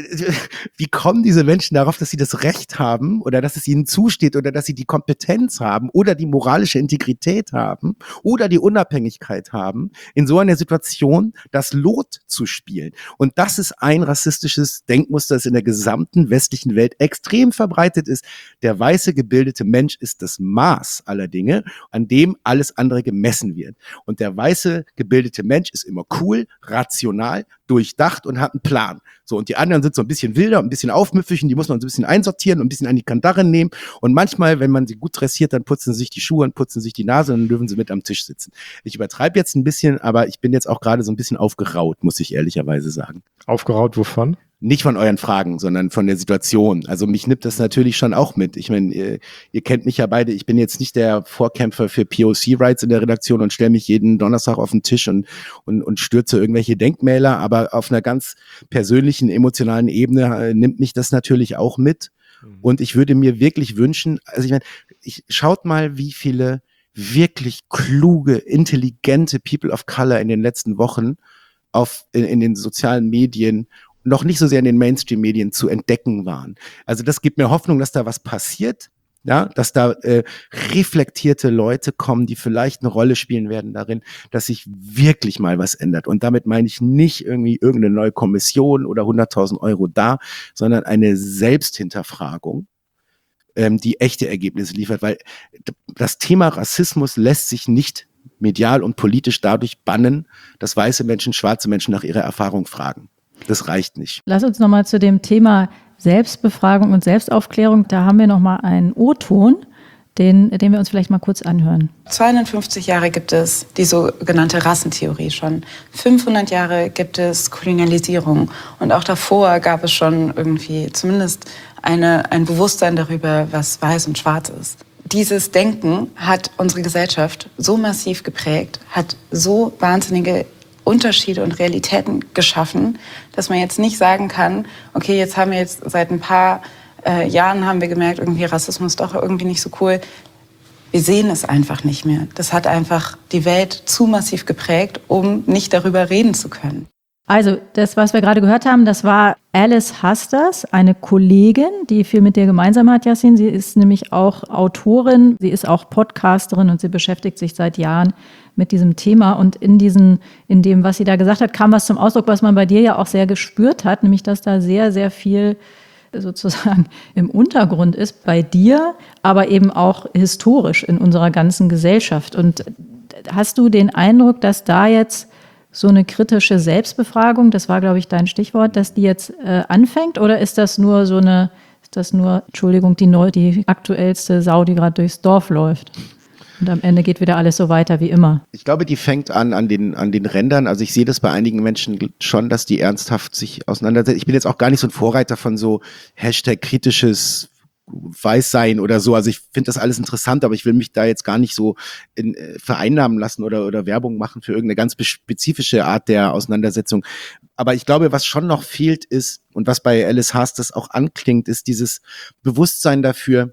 Wie kommen diese Menschen darauf, dass sie das Recht haben oder dass es ihnen zusteht oder dass sie die Kompetenz haben oder die moralische Integrität haben oder die Unabhängigkeit haben, in so einer Situation das Lot zu spielen? Und das ist ein rassistisches Denkmuster, das in der gesamten westlichen Welt extrem verbreitet ist. Der weiße, gebildete Mensch ist das Maß aller Dinge, an dem alles andere gemessen wird. Und der weiße, gebildete Mensch ist immer cool, rational, durchdacht und hat einen Plan. So, und die anderen sind so ein bisschen wilder, ein bisschen aufmüpfig und die muss man so ein bisschen einsortieren und ein bisschen an die Kandare nehmen. Und manchmal, wenn man sie gut dressiert, dann putzen sie sich die Schuhe und putzen sich die Nase und dann dürfen sie mit am Tisch sitzen. Ich übertreibe jetzt ein bisschen, aber ich bin jetzt auch gerade so ein bisschen aufgeraut, muss ich ehrlicherweise sagen. Aufgeraut wovon? Nicht von euren Fragen, sondern von der Situation. Also mich nimmt das natürlich schon auch mit. Ich meine, ihr, ihr kennt mich ja beide. Ich bin jetzt nicht der Vorkämpfer für P O C-Rights in der Redaktion und stelle mich jeden Donnerstag auf den Tisch und, und, und stürze irgendwelche Denkmäler. Aber auf einer ganz persönlichen, emotionalen Ebene äh, nimmt mich das natürlich auch mit. Mhm. Und ich würde mir wirklich wünschen, also ich meine, ich, schaut mal, wie viele wirklich kluge, intelligente People of Color in den letzten Wochen auf, in, in den sozialen Medien noch nicht so sehr in den Mainstream-Medien zu entdecken waren. Also das gibt mir Hoffnung, dass da was passiert, ja, dass da äh, reflektierte Leute kommen, die vielleicht eine Rolle spielen werden darin, dass sich wirklich mal was ändert. Und damit meine ich nicht irgendwie irgendeine neue Kommission oder hunderttausend Euro da, sondern eine Selbsthinterfragung, ähm, die echte Ergebnisse liefert, weil das Thema Rassismus lässt sich nicht medial und politisch dadurch bannen, dass weiße Menschen, schwarze Menschen nach ihrer Erfahrung fragen. Das reicht nicht. Lass uns nochmal zu dem Thema Selbstbefragung und Selbstaufklärung, da haben wir nochmal einen O-Ton, den, den wir uns vielleicht mal kurz anhören. zweihundertfünfzig Jahre gibt es die sogenannte Rassentheorie schon. fünfhundert Jahre gibt es Kolonialisierung. Und auch davor gab es schon irgendwie zumindest eine, ein Bewusstsein darüber, was weiß und schwarz ist. Dieses Denken hat unsere Gesellschaft so massiv geprägt, hat so wahnsinnige Unterschiede und Realitäten geschaffen, dass man jetzt nicht sagen kann, okay, jetzt haben wir jetzt seit ein paar äh, Jahren haben wir gemerkt, irgendwie Rassismus doch irgendwie nicht so cool. Wir sehen es einfach nicht mehr. Das hat einfach die Welt zu massiv geprägt, um nicht darüber reden zu können. Also das, was wir gerade gehört haben, das war Alice Hasters, eine Kollegin, die viel mit dir gemeinsam hat, Yassin. Sie ist nämlich auch Autorin, sie ist auch Podcasterin und sie beschäftigt sich seit Jahren mit diesem Thema. Und in diesen, in dem, was sie da gesagt hat, kam was zum Ausdruck, was man bei dir ja auch sehr gespürt hat, nämlich dass da sehr, sehr viel sozusagen im Untergrund ist bei dir, aber eben auch historisch in unserer ganzen Gesellschaft. Und hast du den Eindruck, dass da jetzt so eine kritische Selbstbefragung, das war, glaube ich, dein Stichwort, dass die jetzt äh, anfängt? Oder ist das nur so eine, ist das nur, Entschuldigung, die, neu, die aktuellste Sau, die gerade durchs Dorf läuft? Und am Ende geht wieder alles so weiter wie immer. Ich glaube, die fängt an an den, an den Rändern. Also ich sehe das bei einigen Menschen schon, dass die ernsthaft sich auseinandersetzen. Ich bin jetzt auch gar nicht so ein Vorreiter von so Hashtag kritisches Weißsein oder so. Also ich finde das alles interessant, aber ich will mich da jetzt gar nicht so in, äh, vereinnahmen lassen oder, oder Werbung machen für irgendeine ganz spezifische Art der Auseinandersetzung. Aber ich glaube, was schon noch fehlt ist, und was bei Alice Hasters auch anklingt, ist dieses Bewusstsein dafür,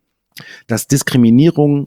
dass Diskriminierung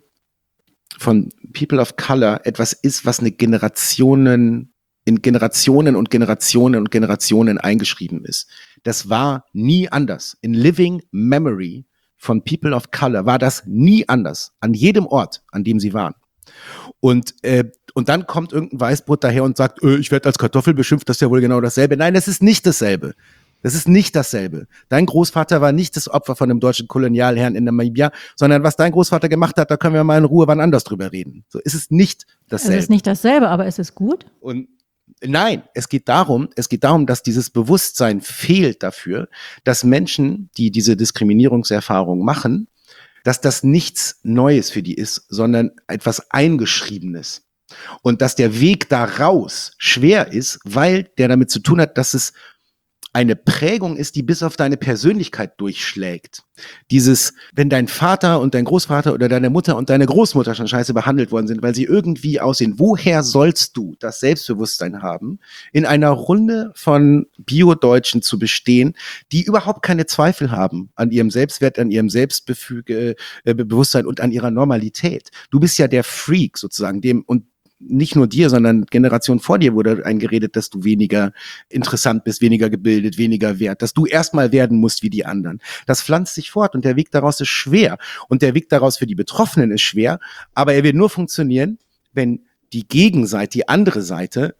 von People of Color etwas ist, was eine Generationen, in Generationen und Generationen und Generationen eingeschrieben ist. Das war nie anders. In Living Memory von People of Color war das nie anders. An jedem Ort, an dem sie waren. Und, äh, und dann kommt irgendein Weißbrot daher und sagt, äh, ich werde als Kartoffel beschimpft, das ist ja wohl genau dasselbe. Nein, das ist nicht dasselbe. Das ist nicht dasselbe. Dein Großvater war nicht das Opfer von einem deutschen Kolonialherrn in Namibia, sondern was dein Großvater gemacht hat, da können wir mal in Ruhe wann anders drüber reden. So ist es nicht dasselbe. Es ist nicht dasselbe, aber es ist gut. Und nein, es geht darum, es geht darum, dass dieses Bewusstsein fehlt dafür, dass Menschen, die diese Diskriminierungserfahrung machen, dass das nichts Neues für die ist, sondern etwas Eingeschriebenes. Und dass der Weg da raus schwer ist, weil der damit zu tun hat, dass es eine Prägung ist, die bis auf deine Persönlichkeit durchschlägt. Dieses, wenn dein Vater und dein Großvater oder deine Mutter und deine Großmutter schon scheiße behandelt worden sind, weil sie irgendwie aussehen, woher sollst du das Selbstbewusstsein haben, in einer Runde von Bio-Deutschen zu bestehen, die überhaupt keine Zweifel haben an ihrem Selbstwert, an ihrem Selbstbewusstsein äh, Bewusstsein und an ihrer Normalität. Du bist ja der Freak sozusagen, dem und nicht nur dir, sondern Generationen vor dir wurde eingeredet, dass du weniger interessant bist, weniger gebildet, weniger wert, dass du erstmal werden musst wie die anderen. Das pflanzt sich fort und der Weg daraus ist schwer. Und der Weg daraus für die Betroffenen ist schwer, aber er wird nur funktionieren, wenn die Gegenseite, die andere Seite,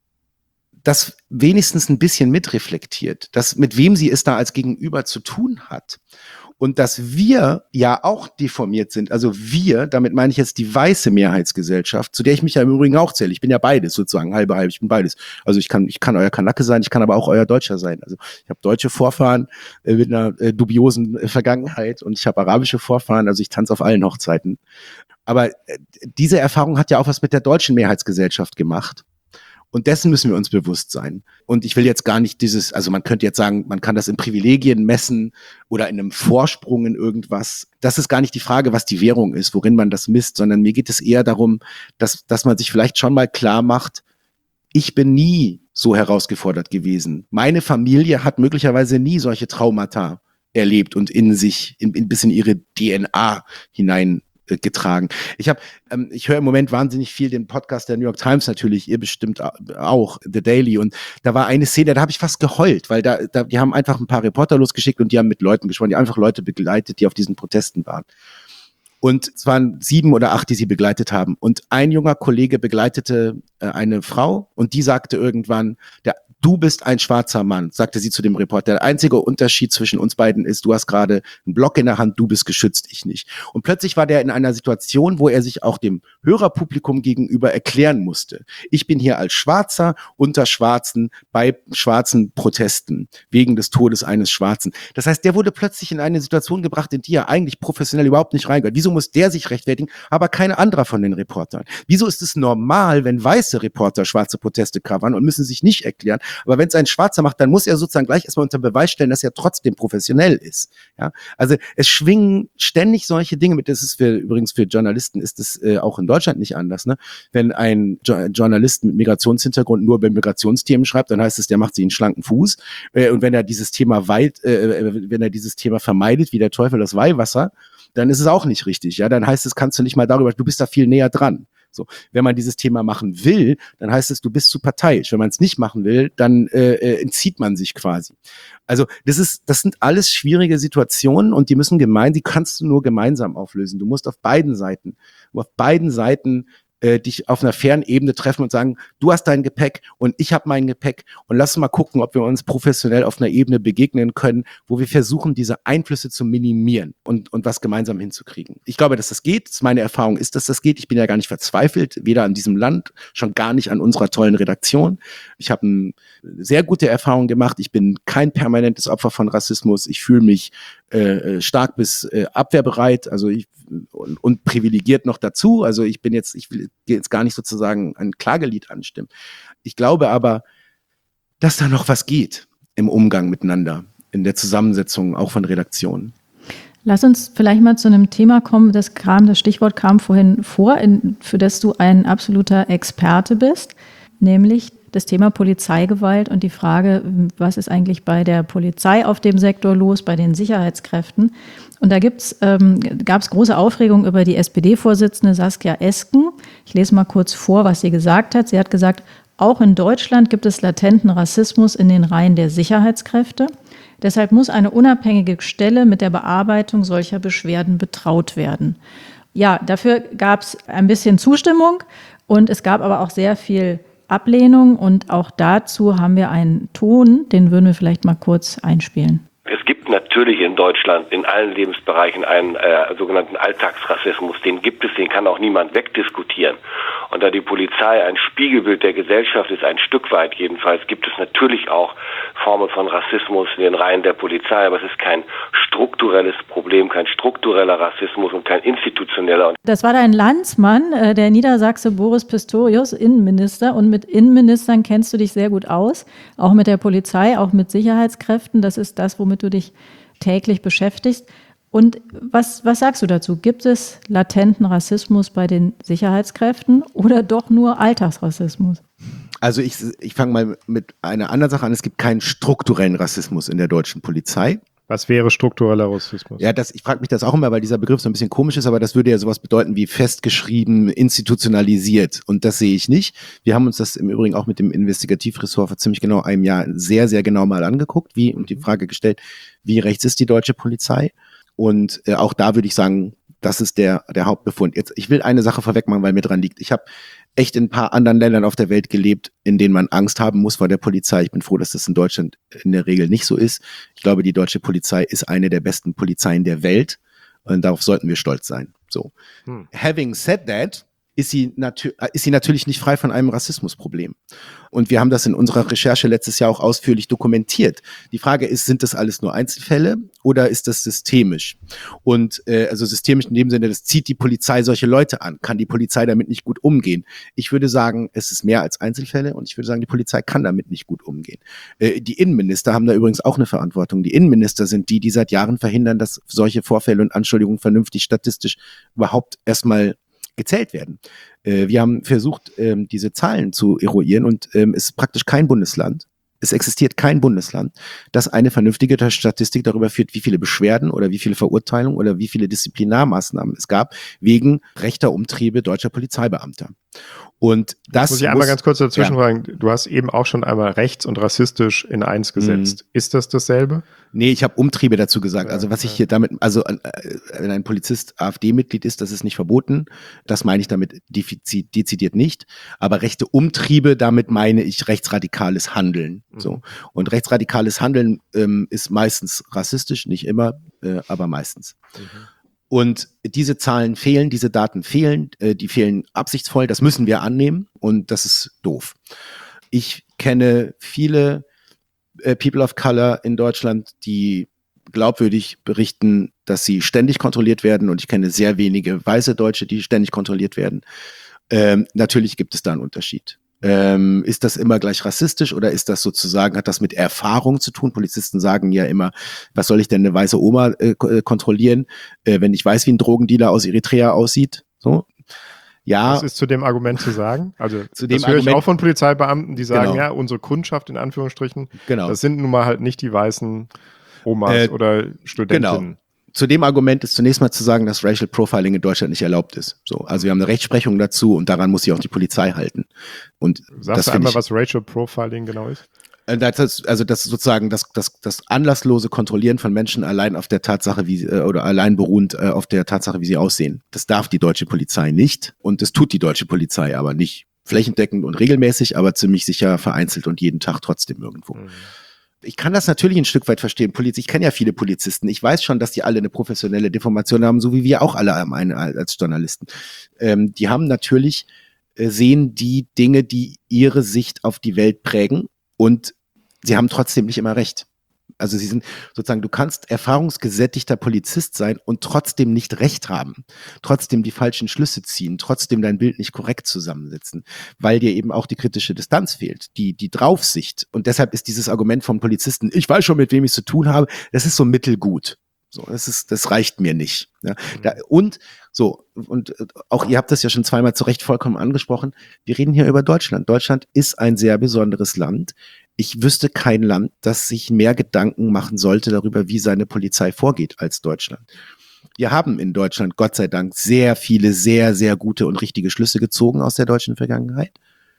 das wenigstens ein bisschen mitreflektiert, dass mit wem sie es da als Gegenüber zu tun hat. Und dass wir ja auch deformiert sind, also wir, damit meine ich jetzt die weiße Mehrheitsgesellschaft, zu der ich mich ja im Übrigen auch zähle. Ich bin ja beides sozusagen, halbe, halbe, ich bin beides. Also ich kann, ich kann euer Kanake sein, ich kann aber auch euer Deutscher sein. Also ich habe deutsche Vorfahren äh, mit einer äh, dubiosen äh, Vergangenheit und ich habe arabische Vorfahren, also ich tanze auf allen Hochzeiten. Aber äh, diese Erfahrung hat ja auch was mit der deutschen Mehrheitsgesellschaft gemacht. Und dessen müssen wir uns bewusst sein. Und ich will jetzt gar nicht dieses, also man könnte jetzt sagen, man kann das in Privilegien messen oder in einem Vorsprung in irgendwas. Das ist gar nicht die Frage, was die Währung ist, worin man das misst, sondern mir geht es eher darum, dass, dass man sich vielleicht schon mal klar macht, ich bin nie so herausgefordert gewesen. Meine Familie hat möglicherweise nie solche Traumata erlebt und in sich, in, in bis in ihre D N A hinein getragen. Ich habe, ähm, ich höre im Moment wahnsinnig viel den Podcast der New York Times natürlich, ihr bestimmt auch, The Daily, und da war eine Szene, da habe ich fast geheult, weil da, da, die haben einfach ein paar Reporter losgeschickt und die haben mit Leuten gesprochen, die haben einfach Leute begleitet, die auf diesen Protesten waren. Und es waren sieben oder acht, die sie begleitet haben. Und ein junger Kollege begleitete äh, eine Frau und die sagte irgendwann, der Du bist ein schwarzer Mann, sagte sie zu dem Reporter. Der einzige Unterschied zwischen uns beiden ist, du hast gerade einen Block in der Hand, du bist geschützt, ich nicht. Und plötzlich war der in einer Situation, wo er sich auch dem Hörerpublikum gegenüber erklären musste. Ich bin hier als Schwarzer unter Schwarzen bei schwarzen Protesten wegen des Todes eines Schwarzen. Das heißt, der wurde plötzlich in eine Situation gebracht, in die er eigentlich professionell überhaupt nicht reingehört. Wieso muss der sich rechtfertigen, aber kein anderer von den Reportern? Wieso ist es normal, wenn weiße Reporter schwarze Proteste covern und müssen sich nicht erklären? Aber wenn es ein Schwarzer macht, dann muss er sozusagen gleich erstmal unter Beweis stellen, dass er trotzdem professionell ist. Ja, also es schwingen ständig solche Dinge mit. Das ist für, übrigens für Journalisten ist es äh, auch in Deutschland nicht anders. Ne? Wenn ein jo- Journalist mit Migrationshintergrund nur über Migrationsthemen schreibt, dann heißt es, der macht sich einen schlanken Fuß. Äh, und wenn er dieses Thema weit, äh, wenn er dieses Thema vermeidet, wie der Teufel das Weihwasser, dann ist es auch nicht richtig. Ja, dann heißt es, kannst du nicht mal darüber, du bist da viel näher dran. So, wenn man dieses Thema machen will, dann heißt es, du bist zu parteiisch. Wenn man es nicht machen will, dann äh, äh, entzieht man sich quasi. Also das ist, das sind alles schwierige Situationen und die müssen gemein, die kannst du nur gemeinsam auflösen. Du musst auf beiden Seiten, auf beiden Seiten äh, dich auf einer fairen Ebene treffen und sagen, du hast dein Gepäck und ich habe mein Gepäck und lass mal gucken, ob wir uns professionell auf einer Ebene begegnen können, wo wir versuchen, diese Einflüsse zu minimieren und, und was gemeinsam hinzukriegen. Ich glaube, dass das geht. Meine Erfahrung ist, dass das geht. Ich bin ja gar nicht verzweifelt, weder an diesem Land, schon gar nicht an unserer tollen Redaktion. Ich habe eine sehr gute Erfahrung gemacht. Ich bin kein permanentes Opfer von Rassismus. Ich fühle mich äh, stark bis äh, abwehrbereit, also ich und, und privilegiert noch dazu. Also ich bin jetzt, ich will jetzt gar nicht sozusagen ein Klagelied anstimmen. Ich glaube aber, dass da noch was geht im Umgang miteinander, in der Zusammensetzung auch von Redaktionen. Lass uns vielleicht mal zu einem Thema kommen, das kam, das Stichwort kam vorhin vor, in, für das du ein absoluter Experte bist, nämlich das Thema Polizeigewalt und die Frage, was ist eigentlich bei der Polizei auf dem Sektor los, bei den Sicherheitskräften. Und da gibt's, ähm, gab es große Aufregung über die S P D-Vorsitzende Saskia Esken. Ich lese mal kurz vor, was sie gesagt hat. Sie hat gesagt, auch in Deutschland gibt es latenten Rassismus in den Reihen der Sicherheitskräfte. Deshalb muss eine unabhängige Stelle mit der Bearbeitung solcher Beschwerden betraut werden. Ja, dafür gab es ein bisschen Zustimmung und es gab aber auch sehr viel Ablehnung und auch dazu haben wir einen Ton, den würden wir vielleicht mal kurz einspielen. Es gibt natürlich in Deutschland in allen Lebensbereichen einen äh, sogenannten Alltagsrassismus. Den gibt es, den kann auch niemand wegdiskutieren. Und da die Polizei ein Spiegelbild der Gesellschaft ist, ein Stück weit jedenfalls, gibt es natürlich auch Formen von Rassismus in den Reihen der Polizei, aber es ist kein strukturelles Problem, kein struktureller Rassismus und kein institutioneller. Das war dein Landsmann, äh, der Niedersachse Boris Pistorius, Innenminister. Und mit Innenministern kennst du dich sehr gut aus, auch mit der Polizei, auch mit Sicherheitskräften. Das ist das, womit du dich täglich beschäftigst. Und was, was sagst du dazu? Gibt es latenten Rassismus bei den Sicherheitskräften oder doch nur Alltagsrassismus? Also ich, ich fange mal mit einer anderen Sache an. Es gibt keinen strukturellen Rassismus in der deutschen Polizei. Was wäre struktureller Rassismus? Ja, das, ich frage mich das auch immer, weil dieser Begriff so ein bisschen komisch ist, aber das würde ja sowas bedeuten wie festgeschrieben, institutionalisiert. Und das sehe ich nicht. Wir haben uns das im Übrigen auch mit dem Investigativressort vor ziemlich genau einem Jahr sehr, sehr genau mal angeguckt, wie, und die Frage gestellt, wie rechts ist die deutsche Polizei? Und äh, auch da würde ich sagen, das ist der, der Hauptbefund. Jetzt, ich will eine Sache vorweg machen, weil mir dran liegt. Ich habe echt in ein paar anderen Ländern auf der Welt gelebt, in denen man Angst haben muss vor der Polizei. Ich bin froh, dass das in Deutschland in der Regel nicht so ist. Ich glaube, die deutsche Polizei ist eine der besten Polizeien der Welt und darauf sollten wir stolz sein. So. Hm. Having said that, ist sie, natür- ist sie natürlich nicht frei von einem Rassismusproblem. Und wir haben das in unserer Recherche letztes Jahr auch ausführlich dokumentiert. Die Frage ist, sind das alles nur Einzelfälle oder ist das systemisch? Und äh, also systemisch in dem Sinne, das zieht die Polizei solche Leute an. Kann die Polizei damit nicht gut umgehen? Ich würde sagen, es ist mehr als Einzelfälle und ich würde sagen, die Polizei kann damit nicht gut umgehen. Äh, die Innenminister haben da übrigens auch eine Verantwortung. Die Innenminister sind die, die seit Jahren verhindern, dass solche Vorfälle und Anschuldigungen vernünftig statistisch überhaupt erstmal gezählt werden. Äh, wir haben versucht, ähm, diese Zahlen zu eruieren und ähm, es ist praktisch kein Bundesland, es existiert kein Bundesland, das eine vernünftige Statistik darüber führt, wie viele Beschwerden oder wie viele Verurteilungen oder wie viele Disziplinarmaßnahmen es gab wegen rechter Umtriebe deutscher Polizeibeamter. Und das muss ich einmal muss, ganz kurz dazwischen ja. fragen. Du hast eben auch schon einmal rechts und rassistisch in eins gesetzt. Mhm. Ist das dasselbe? Nee, ich habe Umtriebe dazu gesagt. Also was ich hier damit, also wenn ein Polizist AfD-Mitglied ist, das ist nicht verboten. Das meine ich damit dezidiert nicht. Aber rechte Umtriebe, damit meine ich rechtsradikales Handeln. Mhm. So. Und rechtsradikales Handeln ähm, ist meistens rassistisch, nicht immer, äh, aber meistens. Mhm. Und diese Zahlen fehlen, diese Daten fehlen, äh, die fehlen absichtsvoll, das müssen wir annehmen und das ist doof. Ich kenne viele äh, People of Color in Deutschland, die glaubwürdig berichten, dass sie ständig kontrolliert werden und ich kenne sehr wenige weiße Deutsche, die ständig kontrolliert werden. Ähm, natürlich gibt es da einen Unterschied. Ähm, ist das immer gleich rassistisch oder ist das sozusagen, hat das mit Erfahrung zu tun? Polizisten sagen ja immer, was soll ich denn eine weiße Oma äh, kontrollieren, äh, wenn ich weiß, wie ein Drogendealer aus Eritrea aussieht? So. Ja. Was ist zu dem Argument zu sagen? Also zu dem das höre Argument, ich auch von Polizeibeamten, die sagen, genau. ja, unsere Kundschaft in Anführungsstrichen, genau. das sind nun mal halt nicht die weißen Omas äh, oder Studentinnen. Genau. Zu dem Argument ist zunächst mal zu sagen, dass Racial Profiling in Deutschland nicht erlaubt ist. So, also wir haben eine Rechtsprechung dazu und daran muss sich auch die Polizei halten. Und Sagst das du einmal, ich, was Racial Profiling genau ist? Das ist, also das ist sozusagen das, das, das anlasslose Kontrollieren von Menschen allein auf der Tatsache, wie oder allein beruhend äh, auf der Tatsache, wie sie aussehen. Das darf die deutsche Polizei nicht und das tut die deutsche Polizei aber nicht flächendeckend und regelmäßig, aber ziemlich sicher vereinzelt und jeden Tag trotzdem irgendwo. Mhm. Ich kann das natürlich ein Stück weit verstehen. Ich kenne ja viele Polizisten. Ich weiß schon, dass die alle eine professionelle Deformation haben, so wie wir auch alle als Journalisten. Ähm, die haben natürlich, äh, sehen die Dinge, die ihre Sicht auf die Welt prägen und sie haben trotzdem nicht immer recht. Also sie sind sozusagen, du kannst erfahrungsgesättigter Polizist sein und trotzdem nicht recht haben, trotzdem die falschen Schlüsse ziehen, trotzdem dein Bild nicht korrekt zusammensetzen, weil dir eben auch die kritische Distanz fehlt, die die Draufsicht. Und deshalb ist dieses Argument vom Polizisten, ich weiß schon, mit wem ich es zu tun habe, das ist so mittelgut. So, das ist, das reicht mir nicht. Ja, da, und so, und auch ihr habt das ja schon zweimal zu Recht vollkommen angesprochen, wir reden hier über Deutschland. Deutschland ist ein sehr besonderes Land. Ich wüsste kein Land, das sich mehr Gedanken machen sollte darüber, wie seine Polizei vorgeht als Deutschland. Wir haben in Deutschland, Gott sei Dank, sehr viele, sehr, sehr gute und richtige Schlüsse gezogen aus der deutschen Vergangenheit.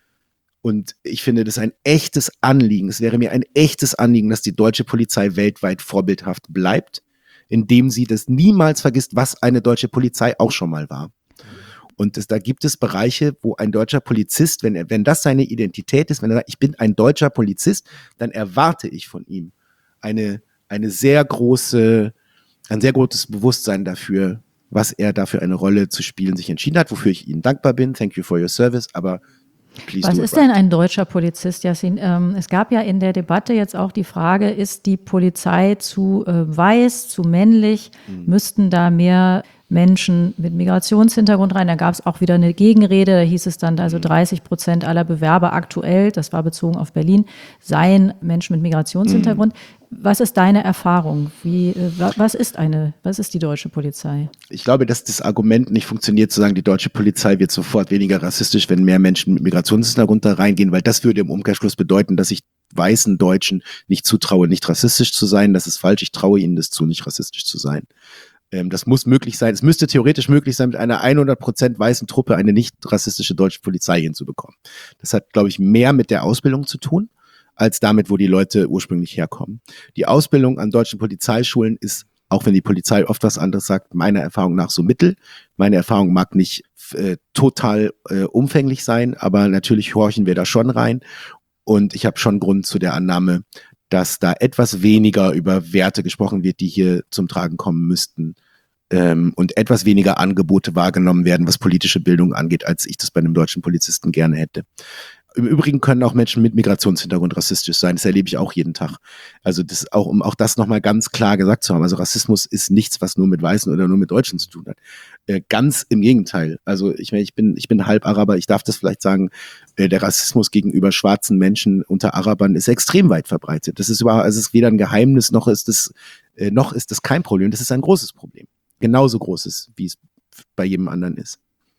Und ich finde das ein echtes Anliegen. Es wäre mir ein echtes Anliegen, dass die deutsche Polizei weltweit vorbildhaft bleibt, indem sie das niemals vergisst, was eine deutsche Polizei auch schon mal war. Und das, da gibt es Bereiche, wo ein deutscher Polizist, wenn er, wenn das seine Identität ist, wenn er sagt, ich bin ein deutscher Polizist, dann erwarte ich von ihm eine, eine sehr große, ein sehr großes Bewusstsein dafür, was er da für eine Rolle zu spielen sich entschieden hat, wofür ich Ihnen dankbar bin. Thank you for your service, aber please Was do it ist right. denn ein deutscher Polizist, Yassin? Ähm, es gab ja in der Debatte jetzt auch die Frage, ist die Polizei zu äh, weiß, zu männlich? Mhm. Müssten da mehr Menschen mit Migrationshintergrund rein? Da gab es auch wieder eine Gegenrede, da hieß es dann, also dreißig Prozent aller Bewerber aktuell, das war bezogen auf Berlin, seien Menschen mit Migrationshintergrund. Mhm. Was ist deine Erfahrung? Wie, äh, was ist eine, was ist die deutsche Polizei? Ich glaube, dass das Argument nicht funktioniert, zu sagen, die deutsche Polizei wird sofort weniger rassistisch, wenn mehr Menschen mit Migrationshintergrund da reingehen, weil das würde im Umkehrschluss bedeuten, dass ich weißen Deutschen nicht zutraue, nicht rassistisch zu sein. Das ist falsch. Ich traue ihnen das zu, nicht rassistisch zu sein. Ähm, das muss möglich sein. Es müsste theoretisch möglich sein, mit einer hundert Prozent weißen Truppe eine nicht rassistische deutsche Polizei hinzubekommen. Das hat, glaube ich, mehr mit der Ausbildung zu tun, als damit, wo die Leute ursprünglich herkommen. Die Ausbildung an deutschen Polizeischulen ist, auch wenn die Polizei oft was anderes sagt, meiner Erfahrung nach so mittel. Meine Erfahrung mag nicht äh, total äh, umfänglich sein, aber natürlich horchen wir da schon rein. Und ich habe schon Grund zu der Annahme, dass da etwas weniger über Werte gesprochen wird, die hier zum Tragen kommen müssten, ähm, und etwas weniger Angebote wahrgenommen werden, was politische Bildung angeht, als ich das bei einem deutschen Polizisten gerne hätte. Im Übrigen können auch Menschen mit Migrationshintergrund rassistisch sein. Das erlebe ich auch jeden Tag. Also das auch, um auch das nochmal ganz klar gesagt zu haben. Also Rassismus ist nichts, was nur mit Weißen oder nur mit Deutschen zu tun hat. Äh, ganz im Gegenteil. Also ich meine, ich bin, ich bin halb Araber. Ich darf das vielleicht sagen. Äh, der Rassismus gegenüber schwarzen Menschen unter Arabern ist extrem weit verbreitet. Das ist überhaupt, also es ist weder ein Geheimnis, noch ist das, äh, noch ist das kein Problem. Das ist ein großes Problem. Genauso großes, wie es bei jedem anderen ist.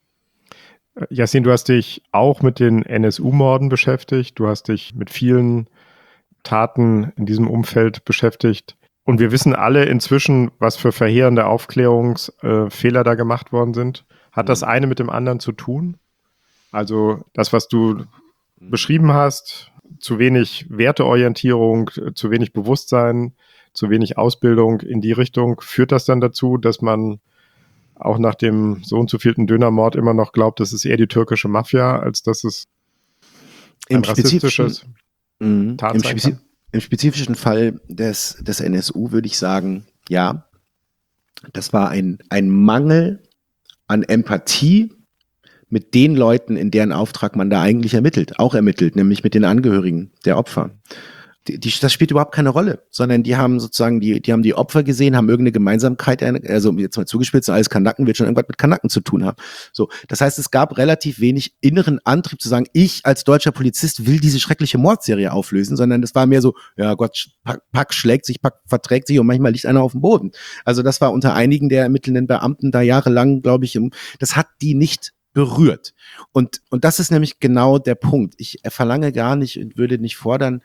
Yassin, du hast dich auch mit den N S U-Morden beschäftigt. Du hast dich mit vielen Taten in diesem Umfeld beschäftigt. Und wir wissen alle inzwischen, was für verheerende Aufklärungsfehler äh, da gemacht worden sind. Hat das eine mit dem anderen zu tun? Also das, was du beschrieben hast, zu wenig Werteorientierung, zu wenig Bewusstsein, zu wenig Ausbildung in die Richtung, führt das dann dazu, dass man auch nach dem so und so vielten Dönermord immer noch glaubt, das ist eher die türkische Mafia, als dass es ein Im rassistisches spezifischen, Tat im, sein spezi- kann? Im spezifischen Fall des, des N S U würde ich sagen, ja, das war ein, ein Mangel an Empathie mit den Leuten, in deren Auftrag man da eigentlich ermittelt, auch ermittelt, nämlich mit den Angehörigen der Opfer. Die, die, das spielt überhaupt keine Rolle, sondern die haben sozusagen, die, die haben die Opfer gesehen, haben irgendeine Gemeinsamkeit, also jetzt mal zugespitzt, alles Kanaken wird schon irgendwas mit Kanaken zu tun haben. So, das heißt, es gab relativ wenig inneren Antrieb zu sagen, ich als deutscher Polizist will diese schreckliche Mordserie auflösen, sondern das war mehr so, ja Gott, Pack, Pack schlägt sich, Pack verträgt sich und manchmal liegt einer auf dem Boden. Also das war unter einigen der ermittelnden Beamten da jahrelang, glaube ich, das hat die nicht berührt. Und, und das ist nämlich genau der Punkt. Ich verlange gar nicht und würde nicht fordern,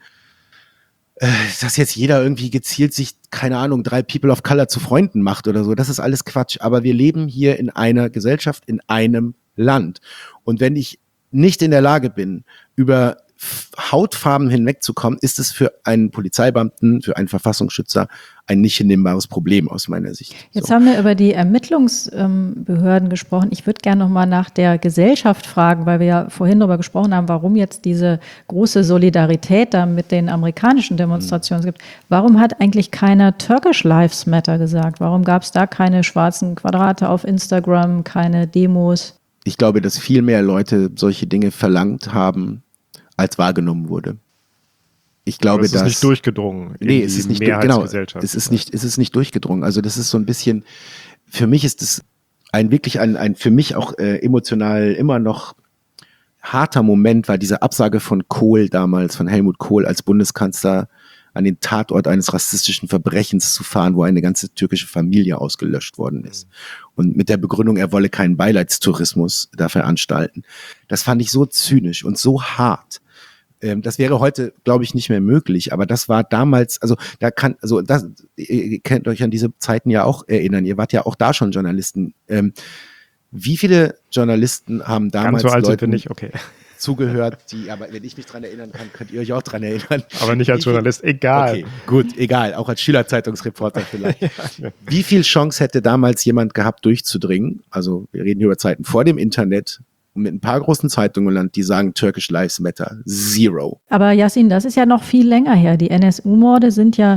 dass jetzt jeder irgendwie gezielt sich, keine Ahnung, drei People of Color zu Freunden macht oder so. Das ist alles Quatsch. Aber wir leben hier in einer Gesellschaft, in einem Land. Und wenn ich nicht in der Lage bin, über Hautfarben hinwegzukommen, ist es für einen Polizeibeamten, für einen Verfassungsschützer ein nicht hinnehmbares Problem aus meiner Sicht. Jetzt so. haben wir über die Ermittlungsbehörden gesprochen. Ich würde gerne noch mal nach der Gesellschaft fragen, weil wir ja vorhin darüber gesprochen haben, warum jetzt diese große Solidarität da mit den amerikanischen Demonstrationen mhm. gibt. Warum hat eigentlich keiner Turkish Lives Matter gesagt? Warum gab es da keine schwarzen Quadrate auf Instagram, keine Demos? Ich glaube, dass viel mehr Leute solche Dinge verlangt haben, als wahrgenommen wurde. Ich glaube, Aber es ist dass nicht durchgedrungen. Nee, es ist nicht genau, Mehrheitsgesellschaft. es ist nicht, es ist nicht durchgedrungen. Also das ist so ein bisschen, für mich ist es ein wirklich ein, ein für mich auch äh, emotional immer noch harter Moment, war diese Absage von Kohl damals, von Helmut Kohl als Bundeskanzler, an den Tatort eines rassistischen Verbrechens zu fahren, wo eine ganze türkische Familie ausgelöscht worden ist. Und mit der Begründung, er wolle keinen Beileidstourismus da veranstalten. Das fand ich so zynisch und so hart. Ähm, das wäre heute, glaube ich, nicht mehr möglich. Aber das war damals, also da kann, also das, ihr könnt euch an diese Zeiten ja auch erinnern. Ihr wart ja auch da schon Journalisten. Ähm, wie viele Journalisten haben damals Ganz so alt Leuten sind wir nicht, okay. zugehört, die, aber wenn ich mich dran erinnern kann, könnt ihr euch auch dran erinnern. Aber nicht als Journalist, egal. Okay, gut, egal, auch als Schülerzeitungsreporter vielleicht. ja. Wie viel Chance hätte damals jemand gehabt, durchzudringen? Also wir reden hier über Zeiten vor dem Internet und mit ein paar großen Zeitungen Land, die sagen Turkish Lives Matter. Zero. Aber Yassin, das ist ja noch viel länger her. Die N S U-Morde sind ja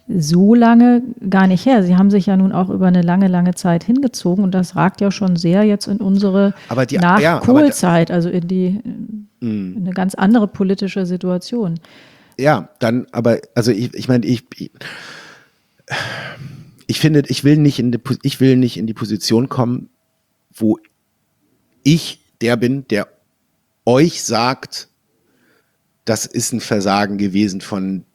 so lange gar nicht her. Sie haben sich ja nun auch über eine lange, lange Zeit hingezogen und das ragt ja schon sehr jetzt in unsere Aber die- ja, aber Nach-Kohl-Zeit, also in die in eine ganz andere politische Situation. Ja, dann, aber, also ich, ich meine, ich, ich, ich finde, ich will nicht in die, ich will nicht in die Position kommen, wo ich der bin, der euch sagt, das ist ein Versagen gewesen von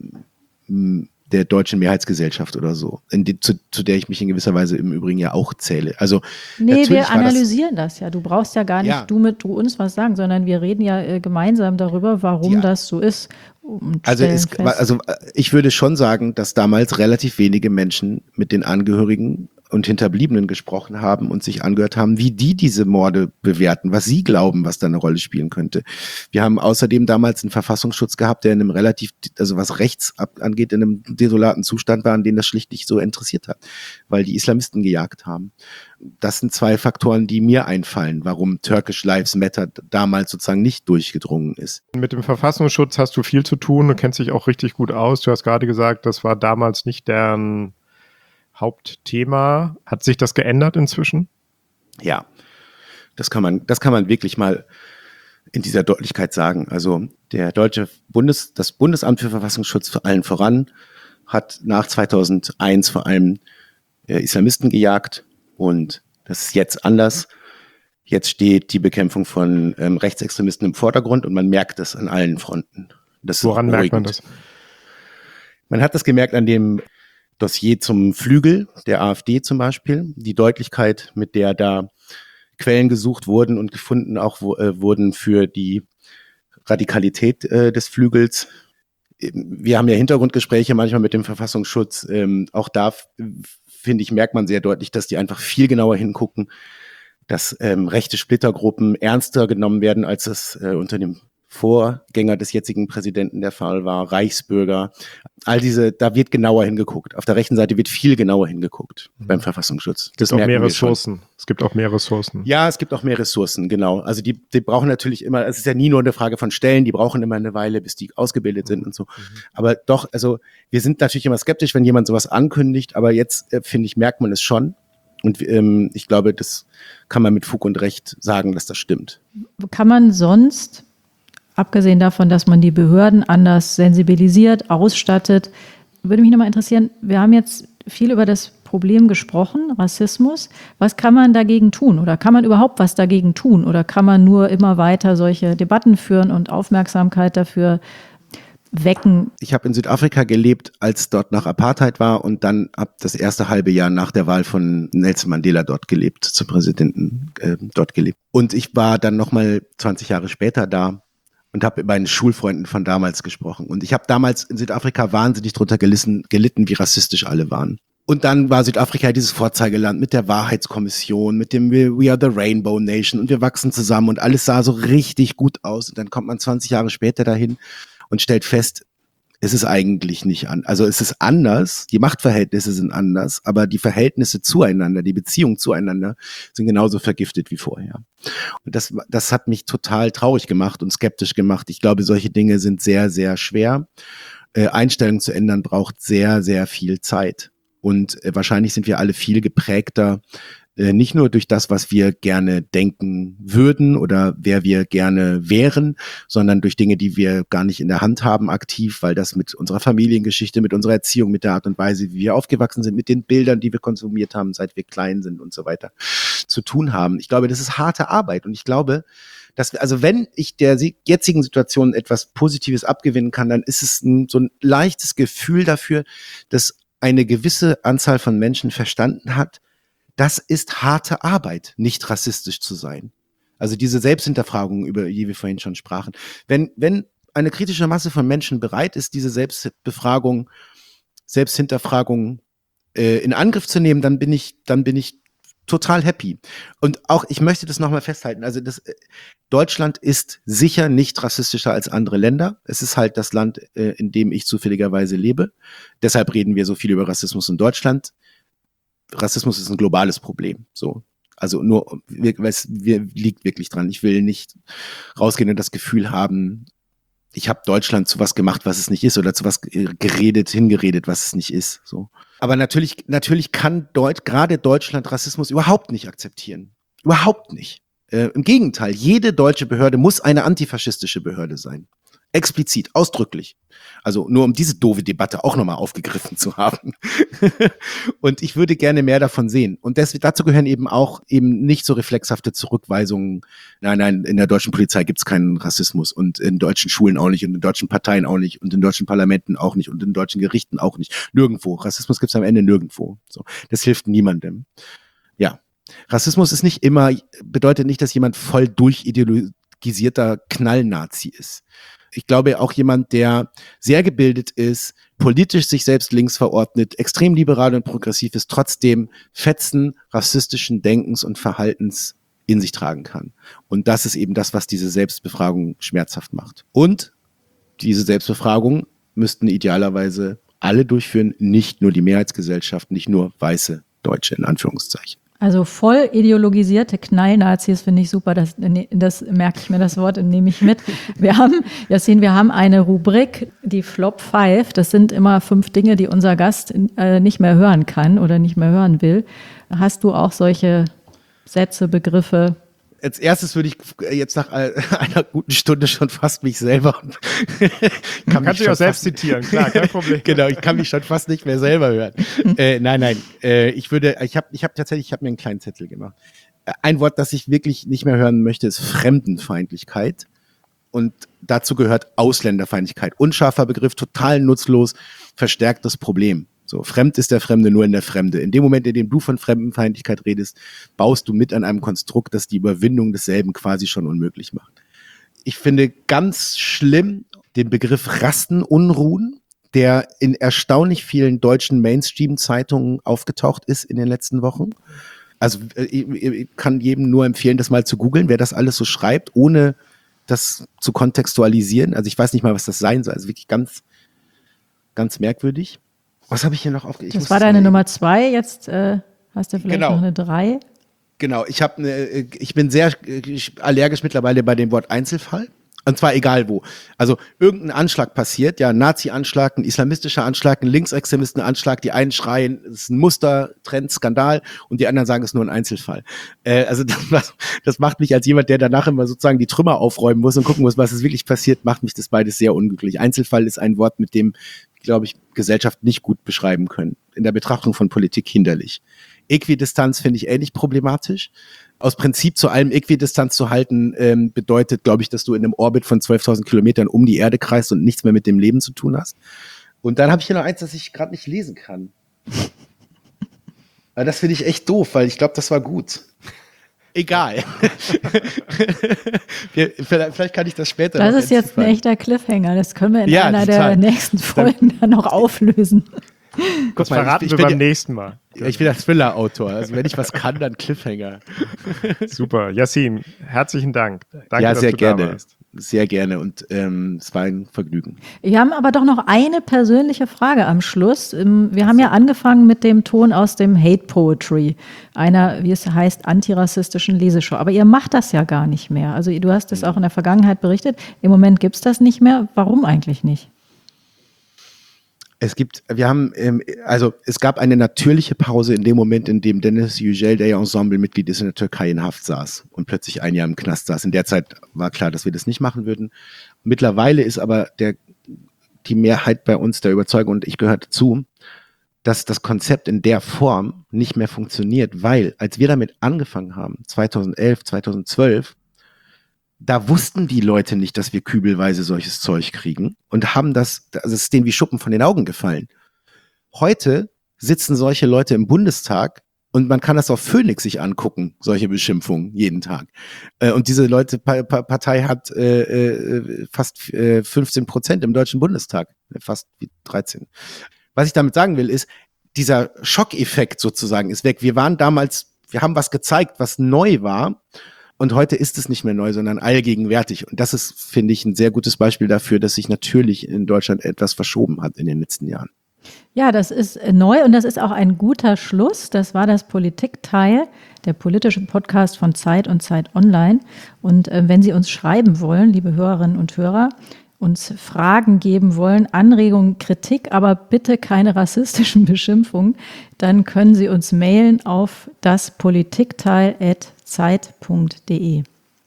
m, der deutschen Mehrheitsgesellschaft oder so, in die, zu, zu der ich mich in gewisser Weise im Übrigen ja auch zähle. Also Nee, natürlich wir war das- analysieren das, ja. Du brauchst ja gar nicht Ja. du mit du uns was sagen, sondern wir reden ja äh, gemeinsam darüber, warum Ja. das so ist. Und Also, stellen es, fest. also ich würde schon sagen, dass damals relativ wenige Menschen mit den Angehörigen und Hinterbliebenen gesprochen haben und sich angehört haben, wie die diese Morde bewerten, was sie glauben, was da eine Rolle spielen könnte. Wir haben außerdem damals einen Verfassungsschutz gehabt, der in einem relativ, also was Rechts ab, angeht, in einem desolaten Zustand war, an den das schlicht nicht so interessiert hat, weil die Islamisten gejagt haben. Das sind zwei Faktoren, die mir einfallen, warum Turkish Lives Matter damals sozusagen nicht durchgedrungen ist. Mit dem Verfassungsschutz hast du viel zu tun, du kennst dich auch richtig gut aus. Du hast gerade gesagt, das war damals nicht deren Hauptthema. Hat sich das geändert inzwischen? Ja, das kann man, das kann man wirklich mal in dieser Deutlichkeit sagen. Also der deutsche Bundes, das Bundesamt für Verfassungsschutz vor allen voran hat nach zweitausendeins vor allem äh, Islamisten gejagt und das ist jetzt anders. Jetzt steht die Bekämpfung von ähm, Rechtsextremisten im Vordergrund und man merkt das an allen Fronten. Das ist Woran auch merkt man beruhigend. das? Man hat das gemerkt an dem Dossier zum Flügel der AfD zum Beispiel, die Deutlichkeit, mit der da Quellen gesucht wurden und gefunden auch wo, äh, wurden für die Radikalität äh, des Flügels. Wir haben ja Hintergrundgespräche manchmal mit dem Verfassungsschutz. Ähm, auch da, f- finde ich, merkt man sehr deutlich, dass die einfach viel genauer hingucken, dass ähm, rechte Splittergruppen ernster genommen werden, als es äh, unter dem Vorgänger des jetzigen Präsidenten der Fall war, Reichsbürger. All diese, da wird genauer hingeguckt. Auf der rechten Seite wird viel genauer hingeguckt beim Verfassungsschutz. Das Es gibt auch merken mehr wir schon. Ressourcen. Es gibt auch mehr Ressourcen. Ja, es gibt auch mehr Ressourcen, genau. Also die, die brauchen natürlich immer, es ist ja nie nur eine Frage von Stellen, die brauchen immer eine Weile, bis die ausgebildet sind und so. Aber doch, also wir sind natürlich immer skeptisch, wenn jemand sowas ankündigt, aber jetzt, äh, finde ich, merkt man es schon. Und ähm, ich glaube, das kann man mit Fug und Recht sagen, dass das stimmt. Kann man sonst, abgesehen davon, dass man die Behörden anders sensibilisiert, ausstattet, würde mich nochmal interessieren, wir haben jetzt viel über das Problem gesprochen, Rassismus. Was kann man dagegen tun? Oder kann man überhaupt was dagegen tun? Oder kann man nur immer weiter solche Debatten führen und Aufmerksamkeit dafür wecken? Ich habe in Südafrika gelebt, als dort noch Apartheid war und dann habe das erste halbe Jahr nach der Wahl von Nelson Mandela dort gelebt, zum Präsidenten äh, dort gelebt. Und ich war dann nochmal zwanzig Jahre später da und habe mit meinen Schulfreunden von damals gesprochen. Und ich habe damals in Südafrika wahnsinnig drunter gelitten, gelitten, wie rassistisch alle waren. Und dann war Südafrika dieses Vorzeigeland mit der Wahrheitskommission, mit dem We We Are the Rainbow Nation und wir wachsen zusammen und alles sah so richtig gut aus. Und dann kommt man zwanzig Jahre später dahin und stellt fest, es ist eigentlich nicht an. Also es ist anders, die Machtverhältnisse sind anders, aber die Verhältnisse zueinander, die Beziehungen zueinander sind genauso vergiftet wie vorher. Und das, das hat mich total traurig gemacht und skeptisch gemacht. Ich glaube, solche Dinge sind sehr, sehr schwer. Äh, Einstellungen zu ändern braucht sehr, sehr viel Zeit. Und äh, wahrscheinlich sind wir alle viel geprägter, äh, nicht nur durch das, was wir gerne denken würden oder wer wir gerne wären, sondern durch Dinge, die wir gar nicht in der Hand haben aktiv, weil das mit unserer Familiengeschichte, mit unserer Erziehung, mit der Art und Weise, wie wir aufgewachsen sind, mit den Bildern, die wir konsumiert haben, seit wir klein sind und so weiter, zu tun haben. Ich glaube, das ist harte Arbeit und ich glaube, dass, also wenn ich der jetzigen Situation etwas Positives abgewinnen kann, dann ist es ein, so ein leichtes Gefühl dafür, dass eine gewisse Anzahl von Menschen verstanden hat, das ist harte Arbeit, nicht rassistisch zu sein. Also diese Selbsthinterfragung, über die wir vorhin schon sprachen. Wenn, wenn eine kritische Masse von Menschen bereit ist, diese Selbstbefragung, Selbsthinterfragung äh, in Angriff zu nehmen, dann bin ich, dann bin ich total happy. Und auch, ich möchte das nochmal festhalten, also das, äh, Deutschland ist sicher nicht rassistischer als andere Länder. Es ist halt das Land, äh, in dem ich zufälligerweise lebe. Deshalb reden wir so viel über Rassismus in Deutschland. Rassismus ist ein globales Problem. So, also nur, wir, es wir, liegt wirklich dran. Ich will nicht rausgehen und das Gefühl haben, ich habe Deutschland zu was gemacht, was es nicht ist, oder zu was geredet, hingeredet, was es nicht ist. So. Aber natürlich, natürlich kann Deut- gerade Deutschland Rassismus überhaupt nicht akzeptieren. Überhaupt nicht. Äh, im Gegenteil, jede deutsche Behörde muss eine antifaschistische Behörde sein. Explizit, ausdrücklich. Also nur um diese doofe Debatte auch nochmal aufgegriffen zu haben. Und ich würde gerne mehr davon sehen. Und das, dazu gehören eben auch eben nicht so reflexhafte Zurückweisungen. Nein, nein, in der deutschen Polizei gibt es keinen Rassismus und in deutschen Schulen auch nicht und in deutschen Parteien auch nicht und in deutschen Parlamenten auch nicht und in deutschen Gerichten auch nicht. Nirgendwo. Rassismus gibt es am Ende nirgendwo. So, das hilft niemandem. Ja. Rassismus ist nicht immer, bedeutet nicht, dass jemand voll durchideologisierter Knallnazi ist. Ich glaube, auch jemand, der sehr gebildet ist, politisch sich selbst links verordnet, extrem liberal und progressiv ist, trotzdem Fetzen rassistischen Denkens und Verhaltens in sich tragen kann. Und das ist eben das, was diese Selbstbefragung schmerzhaft macht. Und diese Selbstbefragung müssten idealerweise alle durchführen, nicht nur die Mehrheitsgesellschaft, nicht nur weiße Deutsche in Anführungszeichen. Also voll ideologisierte Knallnazis finde ich super, das, das merke ich mir das Wort und nehme ich mit. Wir haben, Yassin, wir haben eine Rubrik, die Flop Five, das sind immer fünf Dinge, die unser Gast äh, nicht mehr hören kann oder nicht mehr hören will. Hast du auch solche Sätze, Begriffe? Als erstes würde ich jetzt nach einer guten Stunde schon fast mich selber. kann Kannst du dich auch selbst zitieren, klar, kein Problem. Genau, ich kann mich schon fast nicht mehr selber hören. äh, nein, nein, äh, ich würde, ich habe, ich habe tatsächlich, ich habe mir einen kleinen Zettel gemacht. Äh, ein Wort, das ich wirklich nicht mehr hören möchte, ist Fremdenfeindlichkeit. Und dazu gehört Ausländerfeindlichkeit. Unscharfer Begriff, total nutzlos, verstärkt das Problem. So, fremd ist der Fremde nur in der Fremde. In dem Moment, in dem du von Fremdenfeindlichkeit redest, baust du mit an einem Konstrukt, das die Überwindung desselben quasi schon unmöglich macht. Ich finde ganz schlimm den Begriff Rassenunruhen, der in erstaunlich vielen deutschen Mainstream-Zeitungen aufgetaucht ist in den letzten Wochen. Also ich, ich kann jedem nur empfehlen, das mal zu googeln, wer das alles so schreibt, ohne das zu kontextualisieren. Also ich weiß nicht mal, was das sein soll. Also wirklich ganz, ganz merkwürdig. Was habe ich hier noch aufgeschrieben? Das war deine Nummer zwei, jetzt äh, hast du vielleicht genau. noch eine drei. Genau, ich, hab ne, ich bin sehr allergisch mittlerweile bei dem Wort Einzelfall. Und zwar egal wo. Also irgendein Anschlag passiert, ja, Nazi-Anschlag, ein islamistischer Anschlag, ein Linksextremisten-Anschlag, die einen schreien, es ist ein Muster, Trend, Skandal und die anderen sagen, es ist nur ein Einzelfall. Äh, also das, das macht mich als jemand, der danach immer sozusagen die Trümmer aufräumen muss und gucken muss, was ist wirklich passiert, macht mich das beides sehr unglücklich. Einzelfall ist ein Wort, mit dem, glaube ich, Gesellschaft nicht gut beschreiben können. In der Betrachtung von Politik hinderlich. Äquidistanz finde ich ähnlich problematisch. Aus Prinzip zu allem Äquidistanz zu halten, ähm, bedeutet, glaube ich, dass du in einem Orbit von zwölftausend Kilometern um die Erde kreist und nichts mehr mit dem Leben zu tun hast. Und dann habe ich hier noch eins, das ich gerade nicht lesen kann. Aber das finde ich echt doof, weil ich glaube, das war gut. Egal. Wir, vielleicht kann ich das später Das noch ist jetzt ein echter Cliffhanger. Das können wir in ja, einer total. der nächsten Folgen dann noch auflösen. Das mal, verraten ich, ich wir beim ja, nächsten Mal. Ich bin der Thriller-Autor. Also wenn ich was kann, dann Cliffhanger. Super. Yassin, herzlichen Dank. Danke, ja, dass sehr du gerne. da warst. Sehr gerne und ähm, es war ein Vergnügen. Wir haben aber doch noch eine persönliche Frage am Schluss. Wir haben ja angefangen mit dem Ton aus dem Hate Poetry, einer, wie es heißt, antirassistischen Leseshow. Aber ihr macht das ja gar nicht mehr. Also du hast es auch in der Vergangenheit berichtet. Im Moment gibt es das nicht mehr. Warum eigentlich nicht? Es gibt, wir haben, ähm, also es gab eine natürliche Pause in dem Moment, in dem Dennis Yücel, der ja Ensemblemitglied ist, in der Türkei in Haft saß und plötzlich ein Jahr im Knast saß. In der Zeit war klar, dass wir das nicht machen würden. Mittlerweile ist aber der, die Mehrheit bei uns der Überzeugung, und ich gehöre dazu, dass das Konzept in der Form nicht mehr funktioniert, weil als wir damit angefangen haben, zweitausendelf, zweitausendzwölf, da wussten die Leute nicht, dass wir kübelweise solches Zeug kriegen und haben das, also es ist denen wie Schuppen von den Augen gefallen. Heute sitzen solche Leute im Bundestag und man kann das auf Phoenix sich angucken, solche Beschimpfungen jeden Tag. Und diese Leute, Partei hat äh, fast äh, fünfzehn Prozent im Deutschen Bundestag, fast wie dreizehn. Was ich damit sagen will, ist, dieser Schockeffekt sozusagen ist weg. Wir waren damals, wir haben was gezeigt, was neu war. Und heute ist es nicht mehr neu, sondern allgegenwärtig. Und das ist, finde ich, ein sehr gutes Beispiel dafür, dass sich natürlich in Deutschland etwas verschoben hat in den letzten Jahren. Ja, das ist neu und das ist auch ein guter Schluss. Das war das Politikteil, der politische Podcast von Zeit und Zeit Online. Und äh, wenn Sie uns schreiben wollen, liebe Hörerinnen und Hörer, uns Fragen geben wollen, Anregungen, Kritik, aber bitte keine rassistischen Beschimpfungen, dann können Sie uns mailen auf daspolitikteil at zeit punkt de.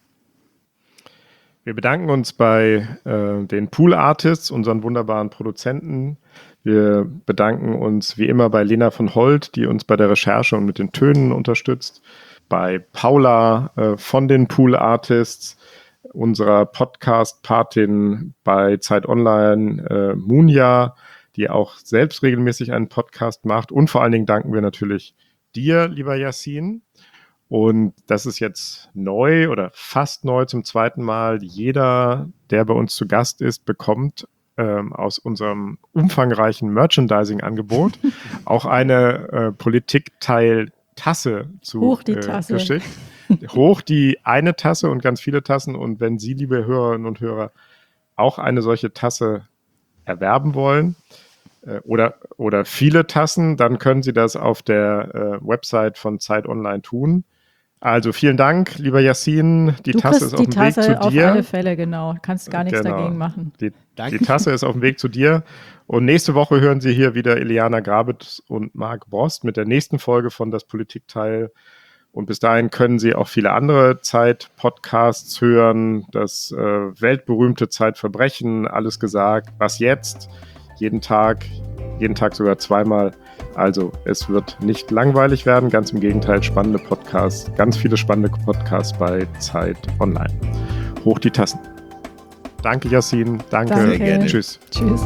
Wir bedanken uns bei äh, den Pool Artists, unseren wunderbaren Produzenten. Wir bedanken uns wie immer bei Lena von Holt, die uns bei der Recherche und mit den Tönen unterstützt. Bei Paula äh, von den Pool Artists, unserer Podcast-Patin bei Zeit Online, äh, Munja, die auch selbst regelmäßig einen Podcast macht. Und vor allen Dingen danken wir natürlich dir, lieber Yassin. Und das ist jetzt neu oder fast neu zum zweiten Mal. Jeder, der bei uns zu Gast ist, bekommt ähm, aus unserem umfangreichen Merchandising-Angebot auch eine äh, Politikteil-Tasse zu Hoch die äh, Tasse. geschickt. Hoch die eine Tasse und ganz viele Tassen. Und wenn Sie, liebe Hörerinnen und Hörer, auch eine solche Tasse erwerben wollen, Oder, oder viele Tassen, dann können Sie das auf der äh, Website von Zeit Online tun. Also vielen Dank, lieber Yassin. Die du Tasse ist auf die dem Tasse Weg zu auf dir. alle Fälle, genau. Kannst gar nichts Genau. dagegen machen. Die, die Tasse ist auf dem Weg zu dir. Und nächste Woche hören Sie hier wieder Eliana Grabitz und Marc Brost mit der nächsten Folge von Das Politikteil. Und bis dahin können Sie auch viele andere Zeit-Podcasts hören. Das äh, weltberühmte Zeitverbrechen, alles gesagt, was jetzt, jeden Tag, jeden Tag sogar zweimal. Also es wird nicht langweilig werden, ganz im Gegenteil, spannende Podcasts, ganz viele spannende Podcasts bei Zeit Online. Hoch die Tassen. Danke, Yassin. Danke. Danke. Sehr gerne. Tschüss. Tschüss.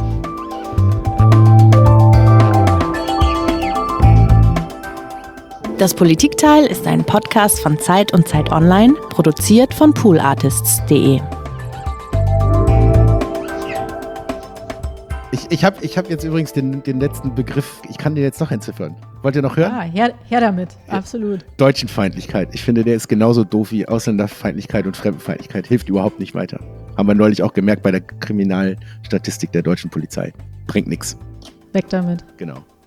Das Politikteil ist ein Podcast von Zeit und Zeit Online, produziert von poolartists punkt de. Ich, ich habe ich hab jetzt übrigens den, den letzten Begriff, ich kann den jetzt noch entziffern. Wollt ihr noch hören? Ja, her, her damit, absolut. Deutschenfeindlichkeit. Ich finde, der ist genauso doof wie Ausländerfeindlichkeit und Fremdenfeindlichkeit. Hilft überhaupt nicht weiter. Haben wir neulich auch gemerkt bei der Kriminalstatistik der deutschen Polizei. Bringt nichts. Weg damit. Genau.